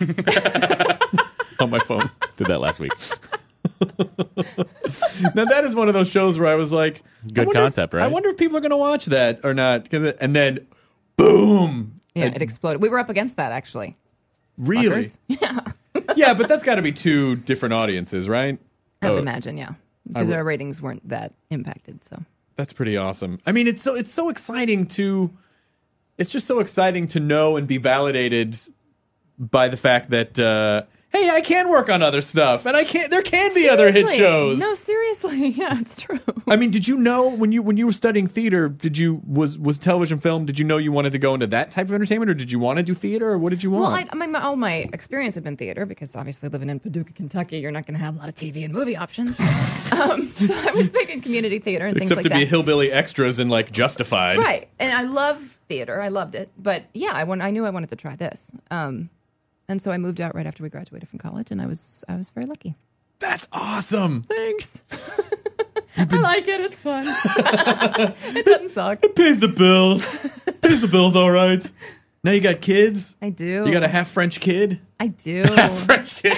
on my phone. Did that last week. Now, that is one of those shows where I was like... Good concept, right? I wonder if people are going to watch that or not. And then, boom. Yeah, it exploded. We were up against that, actually. Really? Fuckers. Yeah. Yeah, but that's got to be two different audiences, right? I would imagine, yeah. Because our ratings weren't that impacted, so... That's pretty awesome. I mean, it's so exciting to... It's just so exciting to know and be validated by the fact that, hey, I can work on other stuff, and there can be other hit shows. No, seriously, yeah, it's true. I mean, did you know when you were studying theater, was television film? Did you know you wanted to go into that type of entertainment, or did you want to do theater, or what did you want? Well, all my experience had been theater because obviously living in Paducah, Kentucky, you're not going to have a lot of TV and movie options. So I was big in community theater and things like that. Except to be hillbilly extras in like Justified, right? And I love theater. I loved it, but yeah, I knew I wanted to try this. And so I moved out right after we graduated from college, and I was very lucky. That's awesome. Thanks. I like it. It's fun. It doesn't suck. It pays the bills. Pays the bills all right. Now you got kids. I do. You got a half French kid. I do. French kid.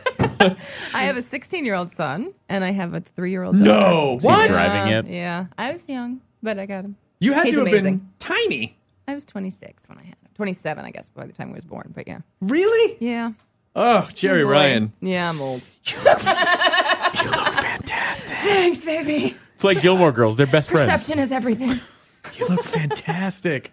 I have a 16-year-old son, and I have a 3-year-old daughter. No, Is he what? driving it? Yeah, I was young, but I got him. You had He's to have amazing. been tiny. I was 26 when I had him. 27, I guess, by the time I was born. But yeah. Really? Yeah. Oh, Jerry Boy. Ryan. Yeah, I'm old. You look fantastic. Thanks, baby. It's like Gilmore Girls. They're best friends. Perception is everything. You look fantastic.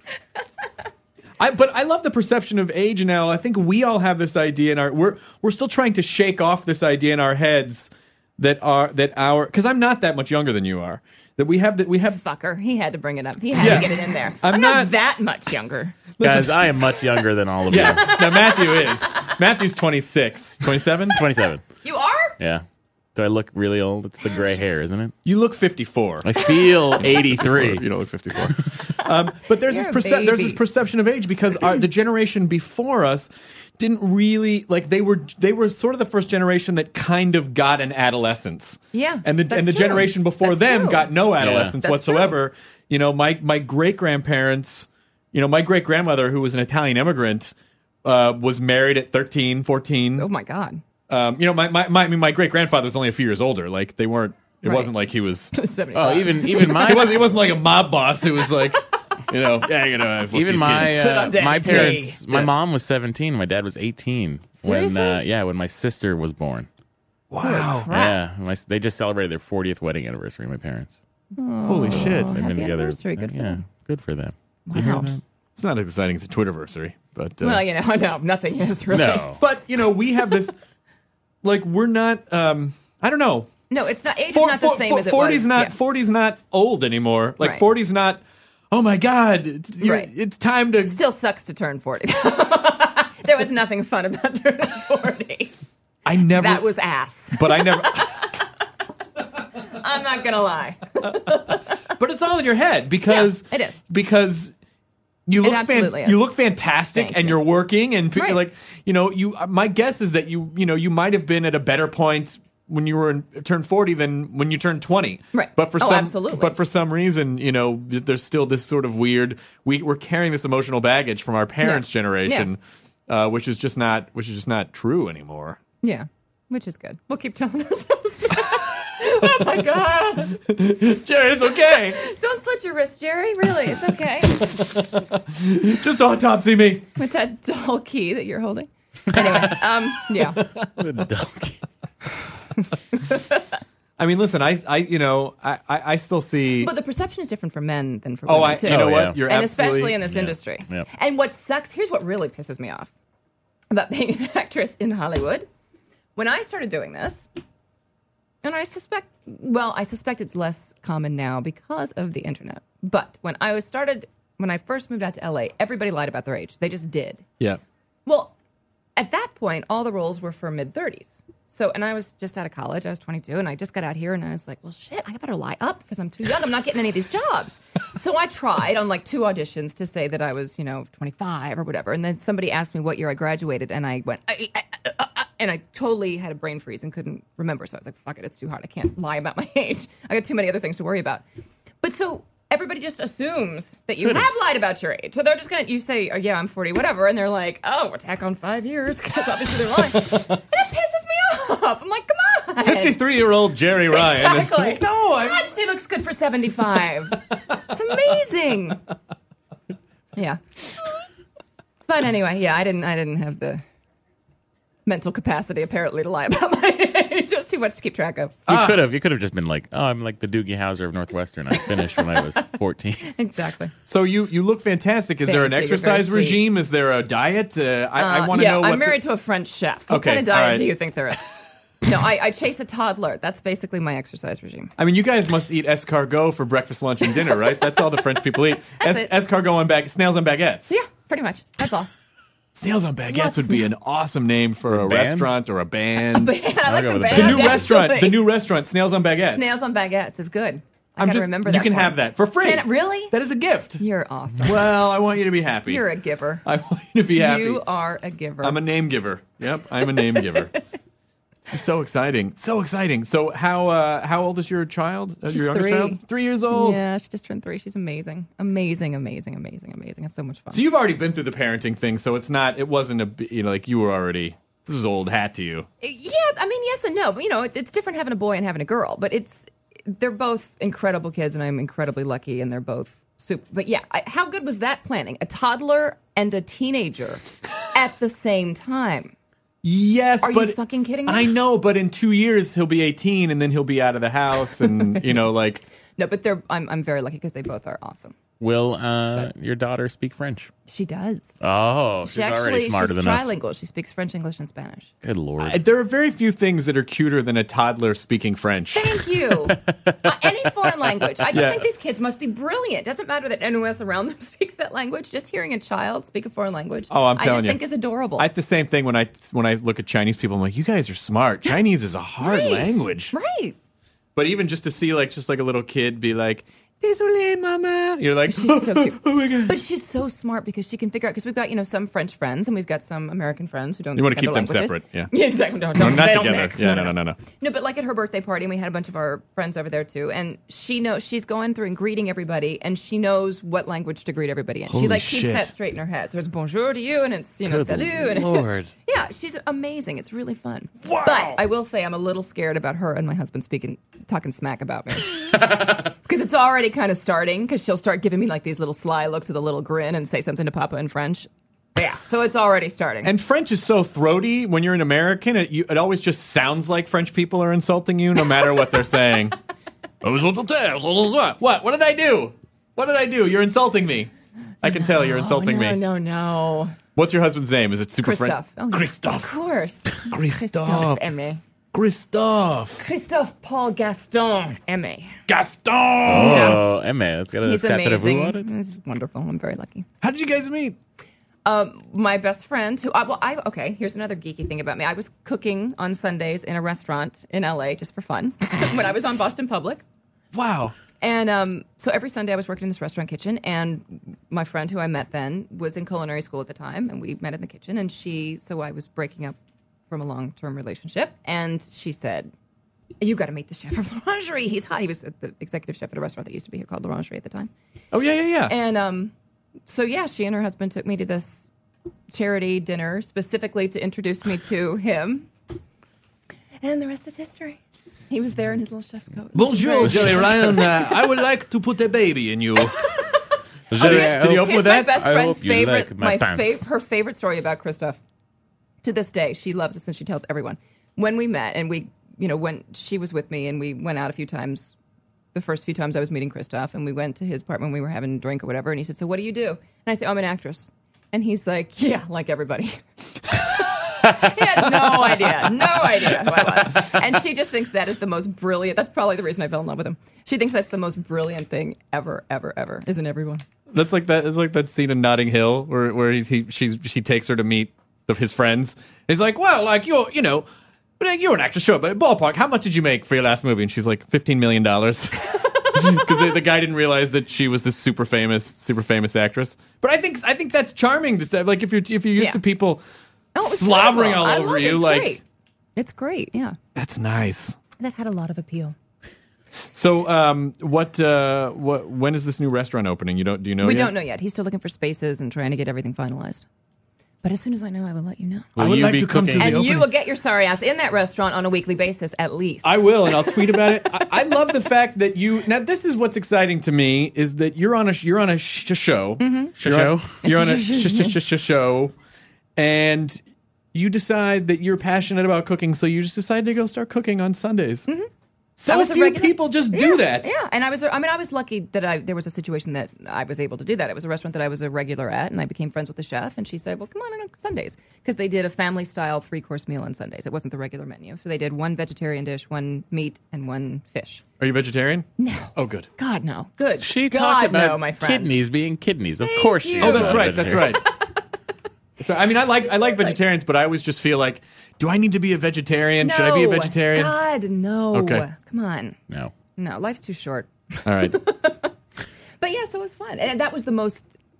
But I love the perception of age now. I think we all have this idea in our we're still trying to shake off this idea in our heads that our because I'm not that much younger than you are. That we have Fucker. He had to bring it up. He had to get it in there. I'm not that much younger. Guys, I am much younger than all of Yeah. you. Now Matthew is. Matthew's 26. 27? 27. You are? Yeah. Do I look really old? It's the gray hair, isn't it? You look 54. I feel 83. You don't look 54. But there's You're there's this perception of age because the generation before us didn't really like they were sort of the first generation that kind of got an adolescence. Yeah, and the that's true. generation before That's them true. got no adolescence That's whatsoever. true. You know, my great grandparents. You know, my great grandmother, who was an Italian immigrant, was married at 13, 14. Oh my God. You know, my great grandfather was only a few years older. Like they weren't. It Right. wasn't like he was. 75. Oh, even my He wasn't like a mob boss who was like, you know, yeah, you know, even these my kids. my parents. My Yeah. mom was 17. My dad was 18 Seriously? when my sister was born. Wow. Yeah, they just celebrated their 40th wedding anniversary. My parents. Holy shit. They've been Happy together. anniversary. Good for them. Good for them. Wow. You hear that? It's not as exciting as a Twitterversary, but Well, no, nothing is really. No. But we have this. Like we're not. I don't know. No, it's not. Age is not the same as it was. 40's not old anymore. Like Right. 40's not. Oh my God! Right. It's time to. It still sucks to turn 40. There was nothing fun about turning 40. I never. That was ass. But I never. I'm not gonna lie. But it's all in your head because Yeah, it is. Because you look absolutely is. you look fantastic Thank and you. you're working and Right. like my guess is that you might have been at a better point when you were turned 40 than when you turned 20. Right. But for absolutely. But for some reason, there's still this sort of weird we're carrying this emotional baggage from our parents' generation, which is just not true anymore. Yeah, which is good. We'll keep telling ourselves. Oh my God! Jerry, it's okay. Don't slit your wrist, Jerry. Really, it's okay. Just autopsy me With that dull key that you're holding. Anyway, yeah. I mean, listen, I still see. But the perception is different for men than for Oh, women, too. you know Oh, what? yeah. You're and absolutely especially in this industry. Yep. And what sucks, here's what really pisses me off about being an actress in Hollywood. When I started doing this, and I suspect it's less common now because of the internet. But when I first moved out to LA, everybody lied about their age. They just did. Yeah. Well, at that point, all the roles were for mid-30s. So, and I was just out of college. I was 22, and I just got out here, and I was like, well, shit, I better lie up because I'm too young. I'm not getting any of these jobs. So I tried on like 2 auditions to say that I was, 25 or whatever. And then somebody asked me what year I graduated, and I went, and I totally had a brain freeze and couldn't remember. So I was like, fuck it, it's too hard. I can't lie about my age. I got too many other things to worry about. But so everybody just assumes that you have lied about your age. So they're just you say, oh, yeah, I'm 40, whatever. And they're like, oh, we're tack on 5 years because obviously they're lying. And it pisses me off. I'm like, come on. 53-year-old Jerry Ryan. Exactly. Is, no, God, she looks good for 75. It's amazing. Yeah. But anyway, yeah, I didn't have the mental capacity apparently to lie about my age. Just too much to keep track of. You could have just been like, oh, I'm like the Doogie Howser of Northwestern. I finished when I was 14. Exactly. So you look fantastic. Is there an Thank you. You're very exercise sweet. regime? Is there a diet? I want to know. I'm married to a French chef. What Okay, kind of all diet right. do you think there is? No, I chase a toddler. That's basically my exercise regime. I mean, you guys must eat escargot for breakfast, lunch, and dinner, right? That's all the French people eat. That's it. Escargot on snails on baguettes. Yeah, pretty much. That's all. Snails on baguettes Lots would be an awesome name for a band? restaurant or a band. I like go the with band. The new actually. restaurant. The new restaurant. Snails on baguettes. Snails on baguettes is good. I I'm gotta just- remember You that. can one. have that for free. Can it really? That is a gift. You're awesome. Well, I want you to be happy. You're a giver. I want you to be happy. You are a giver. I'm a name giver. Yep, I'm a name giver. This is so exciting. So exciting. So how old is your child? She's your younger 3. child? 3 years old. Yeah, she just turned 3. She's amazing. Amazing. It's so much fun. So you've already been through the parenting thing, so it wasn't like you were already, this was old hat to you. Yeah, I mean, yes and no. But, it's different having a boy and having a girl. But they're both incredible kids, and I'm incredibly lucky, and they're both super. But yeah, how good was that planning? A toddler and a teenager at the same time. Yes, Are but you fucking kidding me? I know, but in 2 years he'll be 18, and then he'll be out of the house, and like. No, but I'm very lucky because they both are awesome. Will your daughter speak French? She does. Oh, she's already smarter she's than us. trilingual. She speaks French, English, and Spanish. Good Lord. There are very few things that are cuter than a toddler speaking French. Thank you. Any foreign language. I just Yeah. think these kids must be brilliant. Doesn't matter that anyone else around them speaks that language. Just hearing a child speak a foreign language, Oh, I'm I telling just you. think is adorable. I have the same thing when I look at Chinese people. I'm like, you guys are smart. Chinese is a hard Right. language. Right. But even just to see just like a little kid be like, "Désolé, mama," you're like, She's so cute. "Oh my god!" But she's so smart because she can figure out, because we've got, some French friends and we've got some American friends who don't You wanna speak keep other them languages. separate, yeah. Exactly. No, Don't, not they don't together. mix. Yeah, no. No, but like at her birthday party, and we had a bunch of our friends over there too, and she knows, she's going through and greeting everybody, and she knows what language to greet everybody in. She Holy keeps shit. that straight in her head. So it's bonjour to you, and it's, Good salut. And Lord. yeah, she's amazing. It's really fun. Wow. But I will say I'm a little scared about her and my husband talking smack about me. Because it's already kind of starting, because she'll start giving me like these little sly looks with a little grin and say something to Papa in French. Yeah, so it's already starting. And French is so throaty when you're an American. It always just sounds like French people are insulting you, no matter what they're saying. What? What did I do? What did I do? You're insulting me. I can tell you're insulting me. No. What's your husband's name? Is it super Christophe. Christophe. Of course. Christophe. Aimé. Christophe Paul Gaston Aimé. Gaston. Oh, Aimé. It's got a He's Sat de Vous on amazing. it. He's wonderful. I'm very lucky. How did you guys meet? My best friend, okay, here's another geeky thing about me. I was cooking on Sundays in a restaurant in LA just for fun when I was on Boston Public. Wow. And so every Sunday I was working in this restaurant kitchen, and my friend who I met then was in culinary school at the time, and we met in the kitchen, and so I was breaking up from a long-term relationship, and she said, you got to meet the chef of L'Orangerie. He's hot. He was the executive chef at a restaurant that used to be here called L'Orangerie at the time. Oh, yeah. And so, yeah, she and her husband took me to this charity dinner specifically to introduce me to him. And the rest is history. He was there in his little chef's coat. Bonjour, Jerry Ryan. I would like to put a baby in you. Did he open Here's with my that? best I friend's hope you favorite, like my pants. her favorite story about Christophe. To this day, she loves this and she tells everyone. When we met and when she was with me and we went out a few times, the first few times I was meeting Christophe, and we went to his apartment, we were having a drink or whatever, and he said, so what do you do? And I said, I'm an actress. And he's like, yeah, like everybody. He had no idea who I was. And she just thinks that is the most brilliant, that's probably the reason I fell in love with him. She thinks that's the most brilliant thing ever, isn't everyone? That's like that. It's like that scene in Notting Hill where she takes her to meet his friends. He's like, well, like you're an actress, sure, but ballpark, how much did you make for your last movie? And she's like, $15 million. Because the guy didn't realize that she was this super famous actress. But I think that's charming to say. Like if you're used to people slobbering all over you, like it's great. Yeah, that's nice. That had a lot of appeal. So, when is this new restaurant opening? Do you know? We yet? don't know yet. He's still looking for spaces and trying to get everything finalized. But as soon as I know, I will let you know. I would like to come to the opening. And you will get your sorry ass in that restaurant on a weekly basis, at least. I will, and I'll tweet about it. I love the fact that now this is what's exciting to me is that you're on a show. You're on a show, and you decide that you're passionate about cooking, so you just decide to go start cooking on Sundays. Mm-hmm. So few people just do that. Yeah, and I was lucky that there was a situation that I was able to do that. It was a restaurant that I was a regular at, and I became friends with the chef, and she said, well, come on Sundays. Because they did a family-style 3-course meal on Sundays. It wasn't the regular menu. So they did one vegetarian dish, one meat, and one fish. Are you vegetarian? No. Oh, good. God, no. Good. She God, talked about no, my friend. kidneys being kidneys. Of course she is. Oh, that's right. That's right. I mean, I like vegetarians, but I always just feel like, do I need to be a vegetarian? Should I be a vegetarian? God, no. Okay. Come on. No, life's too short. All right. But yeah, so it was fun. And that was the most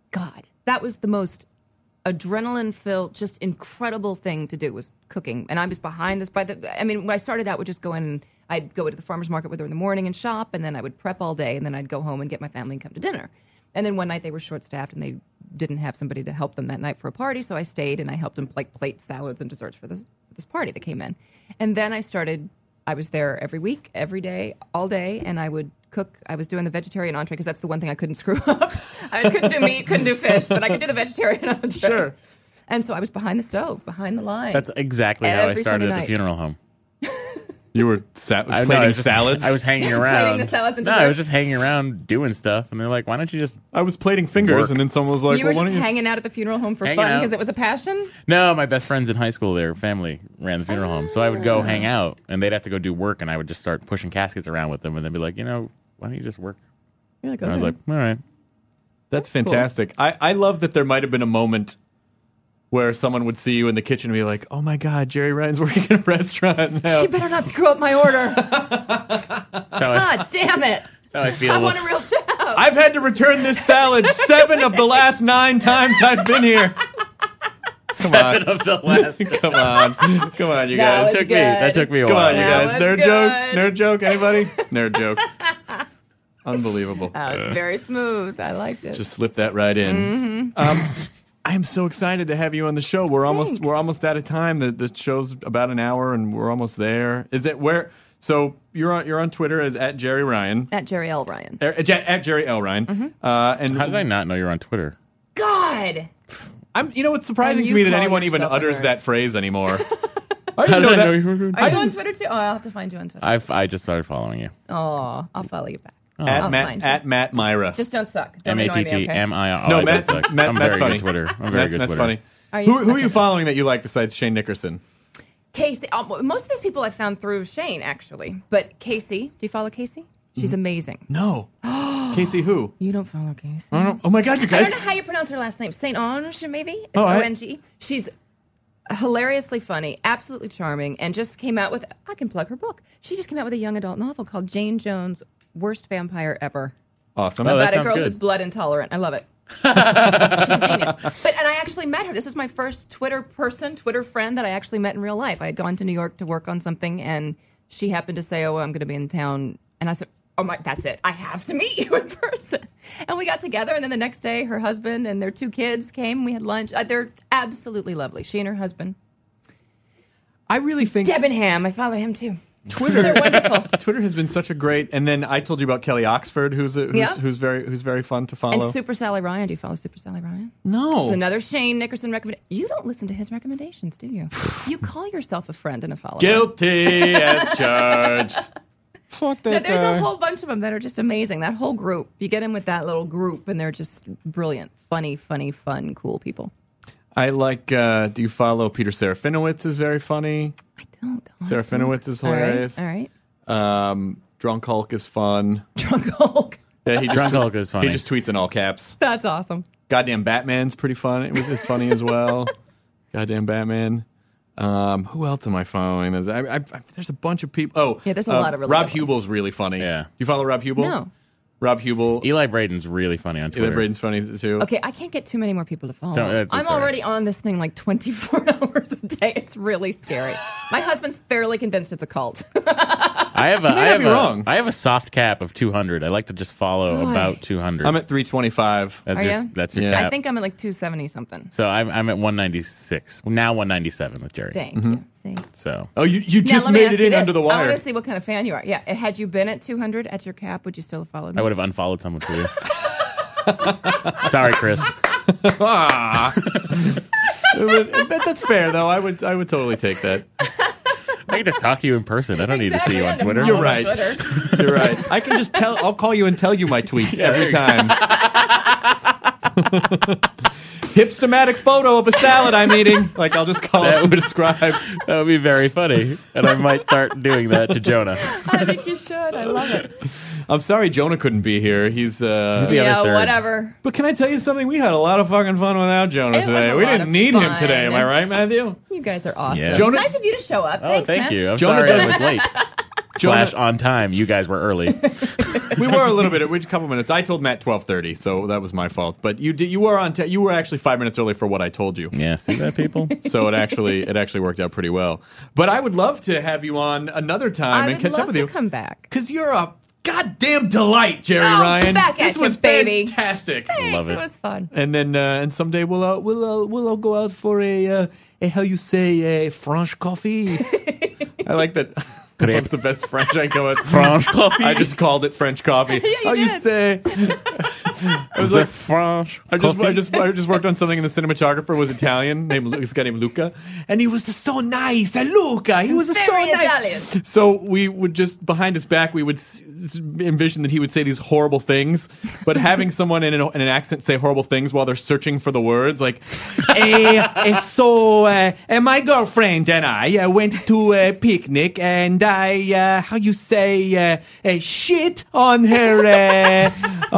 adrenaline-filled, just incredible thing to do was cooking. And I was behind this when I started out, would just go in, I'd go to the farmer's market with her in the morning and shop, and then I would prep all day, and then I'd go home and get my family and come to dinner. And then one night they were short-staffed, and they didn't have somebody to help them that night for a party, so I stayed and I helped them plate salads and desserts for this party that came in. And then I was there every week, every day, all day, and I would cook. I was doing the vegetarian entree because that's the one thing I couldn't screw up. I couldn't do meat, couldn't do fish, but I could do the vegetarian entree. Sure. And so I was behind the stove, behind the line. that's exactly how I started at the funeral home. You were plating salads? I was hanging around. Plating the salads and No, desserts? I was just hanging around doing stuff, and they're like, why don't you just... I was plating fingers, Work. and then someone was like, you were well, why just don't you... hanging out at the funeral home for Hanging fun out. because it was a passion? No, my best friends in high school, their family ran the funeral home. So I would go hang out, and they'd have to go do work, and I would just start pushing caskets around with them, and they'd be like, why don't you just work? You're like, And I was okay. like, all right. That's fantastic. I love that there might have been a moment where someone would see you in the kitchen and be like, oh my God, Jerry Ryan's working in a restaurant now. She better not screw up my order. God damn it. That's how I feel. I want a real chef. I've had to return this salad 7 of the last 9 times I've been here. Seven of the last. Come on, you That guys. was That good. took me a Come while. on, you That guys. was Nerd good. joke? Anybody? Nerd joke. Unbelievable. That was very smooth. I liked it. Just slip that right in. I am so excited to have you on the show. We're almost out of time. The show's about an hour, and we're almost there. Is it where? So you're on Twitter as at Jerry Ryan. At Jerry L. Ryan. At Jerry L. Ryan. And How did I not know you're on Twitter? God. It's surprising And to me you that call anyone even yourself a utters nerd. that phrase anymore. How did I know you were Are you on Twitter too? Oh, I'll have to find you on Twitter. I just started following you. Oh, I'll follow you back. I'll find you. At Matt Myra. Just don't suck. Don't annoy me, okay? MATTMIRA. No, I Matt, don't suck. Matt, I'm Matt's very funny. good Twitter. I'm very good Matt's Twitter. funny. Who are you following that you like besides Shane Nickerson? Casey. Most of these people I found through Shane, actually. But Casey, do you follow Casey? She's amazing. No. Casey who? You don't follow Casey. Oh my God, you I guys. don't know how you pronounce her last name. St. Onge, maybe? It's Oh, O-N-G. She's hilariously funny, absolutely charming, and just came out with, I can plug her book. She just came out with a young adult novel called Jane Jones' Worst Vampire Ever. Awesome. Oh, that About a sounds girl good. who's blood intolerant. I love it. She's a genius. And I actually met her. This is my first Twitter friend that I actually met in real life. I had gone to New York to work on something, and she happened to say, "Oh, I'm going to be in town." And I said, "Oh my, that's it. I have to meet you in person." And we got together, and then the next day, her husband and their 2 kids came. We had lunch. They're absolutely lovely. She and her husband. I really think Debenham. I follow him too. Twitter. They're wonderful. Twitter has been such a great. And then I told you about Kelly Oxford, who's very fun to follow. And Super Sally Ryan. Do you follow Super Sally Ryan? No. It's another Shane Nickerson recommendation. You don't listen to his recommendations, do you? You call yourself a friend and a follower. Guilty as charged. Fuck that There's guy. a whole bunch of them that are just amazing. That whole group. You get in with that little group, and they're just brilliant, funny, fun, cool people. I like. Do you follow Peter Serafinowicz? Is very funny. I don't. Serafinowicz is hilarious. All right. Drunk Hulk is fun. Drunk Hulk. Yeah, Drunk Hulk is funny. He just tweets in all caps. That's awesome. Goddamn Batman's pretty fun. It's funny as well. Goddamn Batman. Who else am I following? There's a bunch of people. Oh, yeah, there's a lot of really Rob good ones. Hubel's really funny. Yeah. Do you follow Rob Hubel? No. Rob Hubel. Eli Braden's really funny on Twitter. Eli Braden's funny too. Okay, I can't get too many more people to follow. It's I'm all already on this thing like 24 hours a day. It's really scary. My husband's fairly convinced it's a cult. I have wrong. I have a soft cap of 200. I like to just follow about 200. I'm at 325. Are you? That's your Yeah. cap. I think I'm at like 270 something. So I'm at 196. Now 197 with Jerry. Thank you. See. So Oh, you Now, just let me made ask it you in this. under the I wire. want to see what kind of fan you are. Yeah, had you been at 200 at your cap, would you still have followed me? I would have unfollowed someone for you. Sorry, Chris. But that's fair though. I would totally take that. I can just talk to you in person. I don't need to see you on Twitter. You're right. You're right. I can just tell. I'll call you and tell you my tweets every time. Hipstamatic photo of a salad I'm eating. Like I'll just call it and describe. That would be very funny, and I might start doing that to Jonah. I think you should. I love it. I'm sorry Jonah couldn't be here. He's the Yeah, other third. whatever. But can I tell you something? We had a lot of fucking fun without Jonah It was today. a We lot didn't of need him fun. today. Am I right, Matthew? You guys are awesome. Yes. Jonah- It's nice of you to show up. Oh, Thanks, thank man. you. I'm Jonah sorry I doesn't- was late. Jonah- / on time. You guys were early. We were a little bit. We a couple minutes. I told Matt 12:30, so that was my fault. But you were on. You were actually 5 minutes early for what I told you. Yeah, see that, people? So it actually worked out pretty well. But I would love to have you on another time I and would catch up love with to you come back. because you're a goddamn delight, Jerry Oh, Ryan. back at this you, was baby. fantastic. Thanks, Love it. It was fun. And then and someday we'll all go out for a how you say French coffee. I like that. That's the best French I go at. French coffee? I just called it French coffee. Yeah, you how you did. say? I was The like, French I coffee? just worked on something, and the cinematographer was Italian. This guy named Luca, and he was so nice. Luca, he was so Very nice. Italian. So we would just behind his back, we would envision that he would say these horrible things, but having someone in an accent say horrible things while they're searching for the words, like, my girlfriend and I went to a picnic, and I, how you say, shit on her,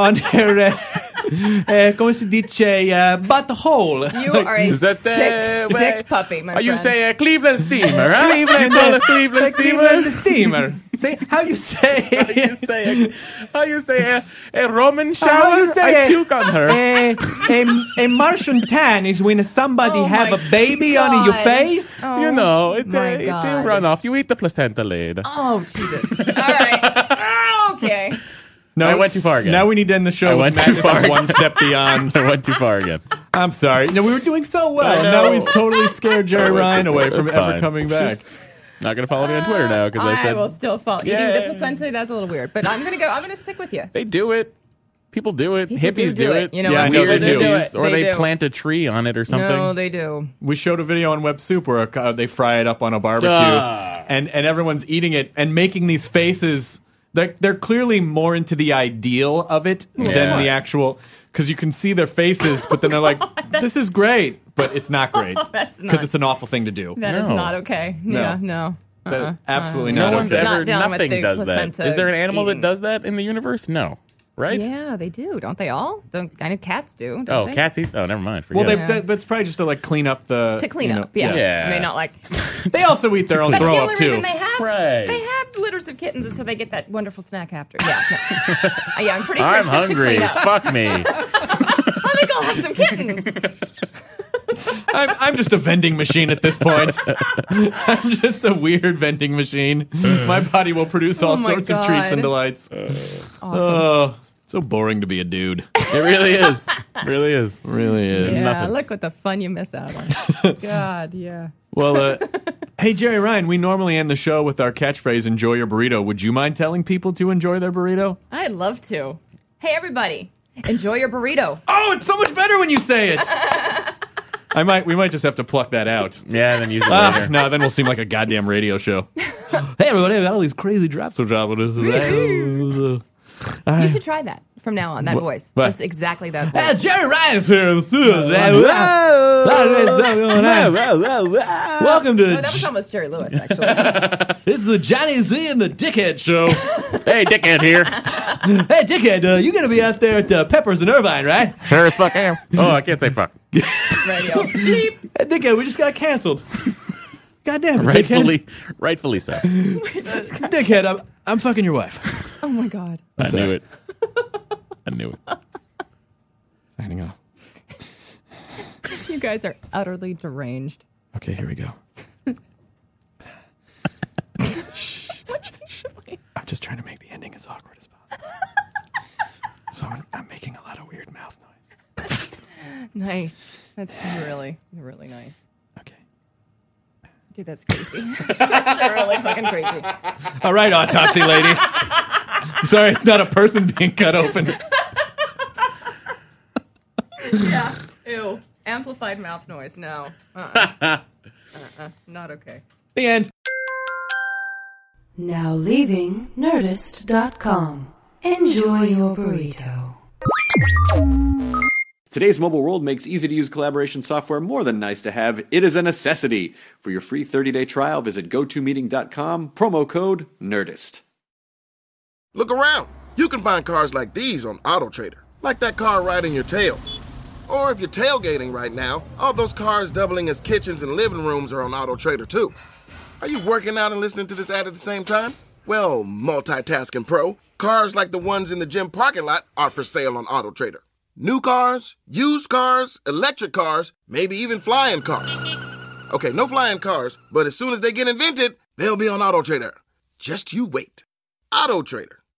come si dice, butthole. You are a Is that sick puppy, my How you friend. say Cleveland steamer, huh? Cleveland, You call it Cleveland Cleveland steamer? steamer. Say how you say. How you say a Roman shower? How you say I puke on her. A Martian tan is when somebody Oh have my a baby on your God. face. Oh, You know, it my God. run off. You eat the placenta later. Oh, Jesus. All right. Okay. No, I went too far again. Now we need to end the show I with went Matt. too This far is one step beyond. I went too far again. I'm sorry. No, we were doing so well. I know. Now we've totally scared Jerry Ryan away from That's ever fine. coming back. Not going to follow me on Twitter now because I said will still follow. Eating Yeah. the placenta, that's a little weird. But I'm gonna stick with you. they do it. People do it. People Hippies do it. it. You know Yeah, what? I know Weird they do. hippies. Or They they do. plant a tree on it or something. No, they do. We showed a video on Web Soup where they fry it up on a barbecue, Ah. and everyone's eating it and making these faces they're clearly more into the ideal of it than the actual. Because you can see their faces, but then they're like, "This is great," but it's not great. Because it's an awful thing to do. That is not okay. No. Yeah, no. Absolutely No not. one's okay. ever. Not with Nothing the does that. placenta Is there an animal eating. that does that in the universe? No. Right? Yeah, they do. Don't they all? I know cats do. Don't Oh, they? cats eat. Oh, never mind. Well, Forget it. that's probably just to like clean up the. To clean you know, up, yeah. Yeah. I mean, not like. They also eat their own That's throw the up only too. reason they have. Right. They have litters of kittens, so they get that wonderful snack after. Yeah, no. Yeah, I'm pretty sure I'm it's just hungry. to clean up. Fuck me. I think I'll have some kittens. I'm just a vending machine at this point. I'm just a weird vending machine. My body will produce all my sorts of treats and God. delights. Awesome. Oh, so boring to be a dude. It really is. Really is. Really is. Yeah, nothing. look what the fun you miss out on. God, yeah. Well, hey, Jerry Ryan, we normally end the show with our catchphrase, enjoy your burrito. Would you mind telling people to enjoy their burrito? I'd love to. Hey, everybody, enjoy your burrito. Oh, it's so much better when you say it. We might just have to pluck that out. Yeah, and then use it later. No, then we'll seem like a goddamn radio show. Hey, everybody, I've got all these crazy drops of chocolate. You should try that from now on, that voice. what? Just exactly that Hey, voice. Jerry Ryan's here in the studio. Welcome Oh, to that was almost Jerry Lewis, actually. This is the Johnny Z and the Dickhead Show. Hey, dickhead here. Hey, Dickhead, you're going to be out there at Peppers and Irvine, right? Sure as fuck am. Oh, I can't say fuck. Radio. Beep. Hey, Dickhead, we just got canceled. God damn it, Dickhead. Rightfully so. Dickhead, I'm fucking your wife. Oh, my God. I knew it. I knew it. Signing off. You guys are utterly deranged. Okay, here we go. I'm just trying to make the ending as awkward as possible. So I'm making a lot of weird mouth noise. Nice. That's really, really nice. Okay. Dude, that's creepy. That's really fucking creepy. All right, autopsy lady. Sorry, it's not a person being cut open. Yeah. Ew. Amplified mouth noise. No. Not okay. The end. Now leaving Nerdist.com. Enjoy your burrito. Today's mobile world makes easy-to-use collaboration software more than nice to have. It is a necessity. For your free 30-day trial, visit GoToMeeting.com, promo code NERDIST. Look around. You can find cars like these on AutoTrader, like that car riding your tail. Or if you're tailgating right now, all those cars doubling as kitchens and living rooms are on AutoTrader too. Are you working out and listening to this ad at the same time? Well, multitasking pro, cars like the ones in the gym parking lot are for sale on AutoTrader. New cars, used cars, electric cars, maybe even flying cars. Okay, no flying cars, but as soon as they get invented, they'll be on AutoTrader. Just you wait. AutoTrader.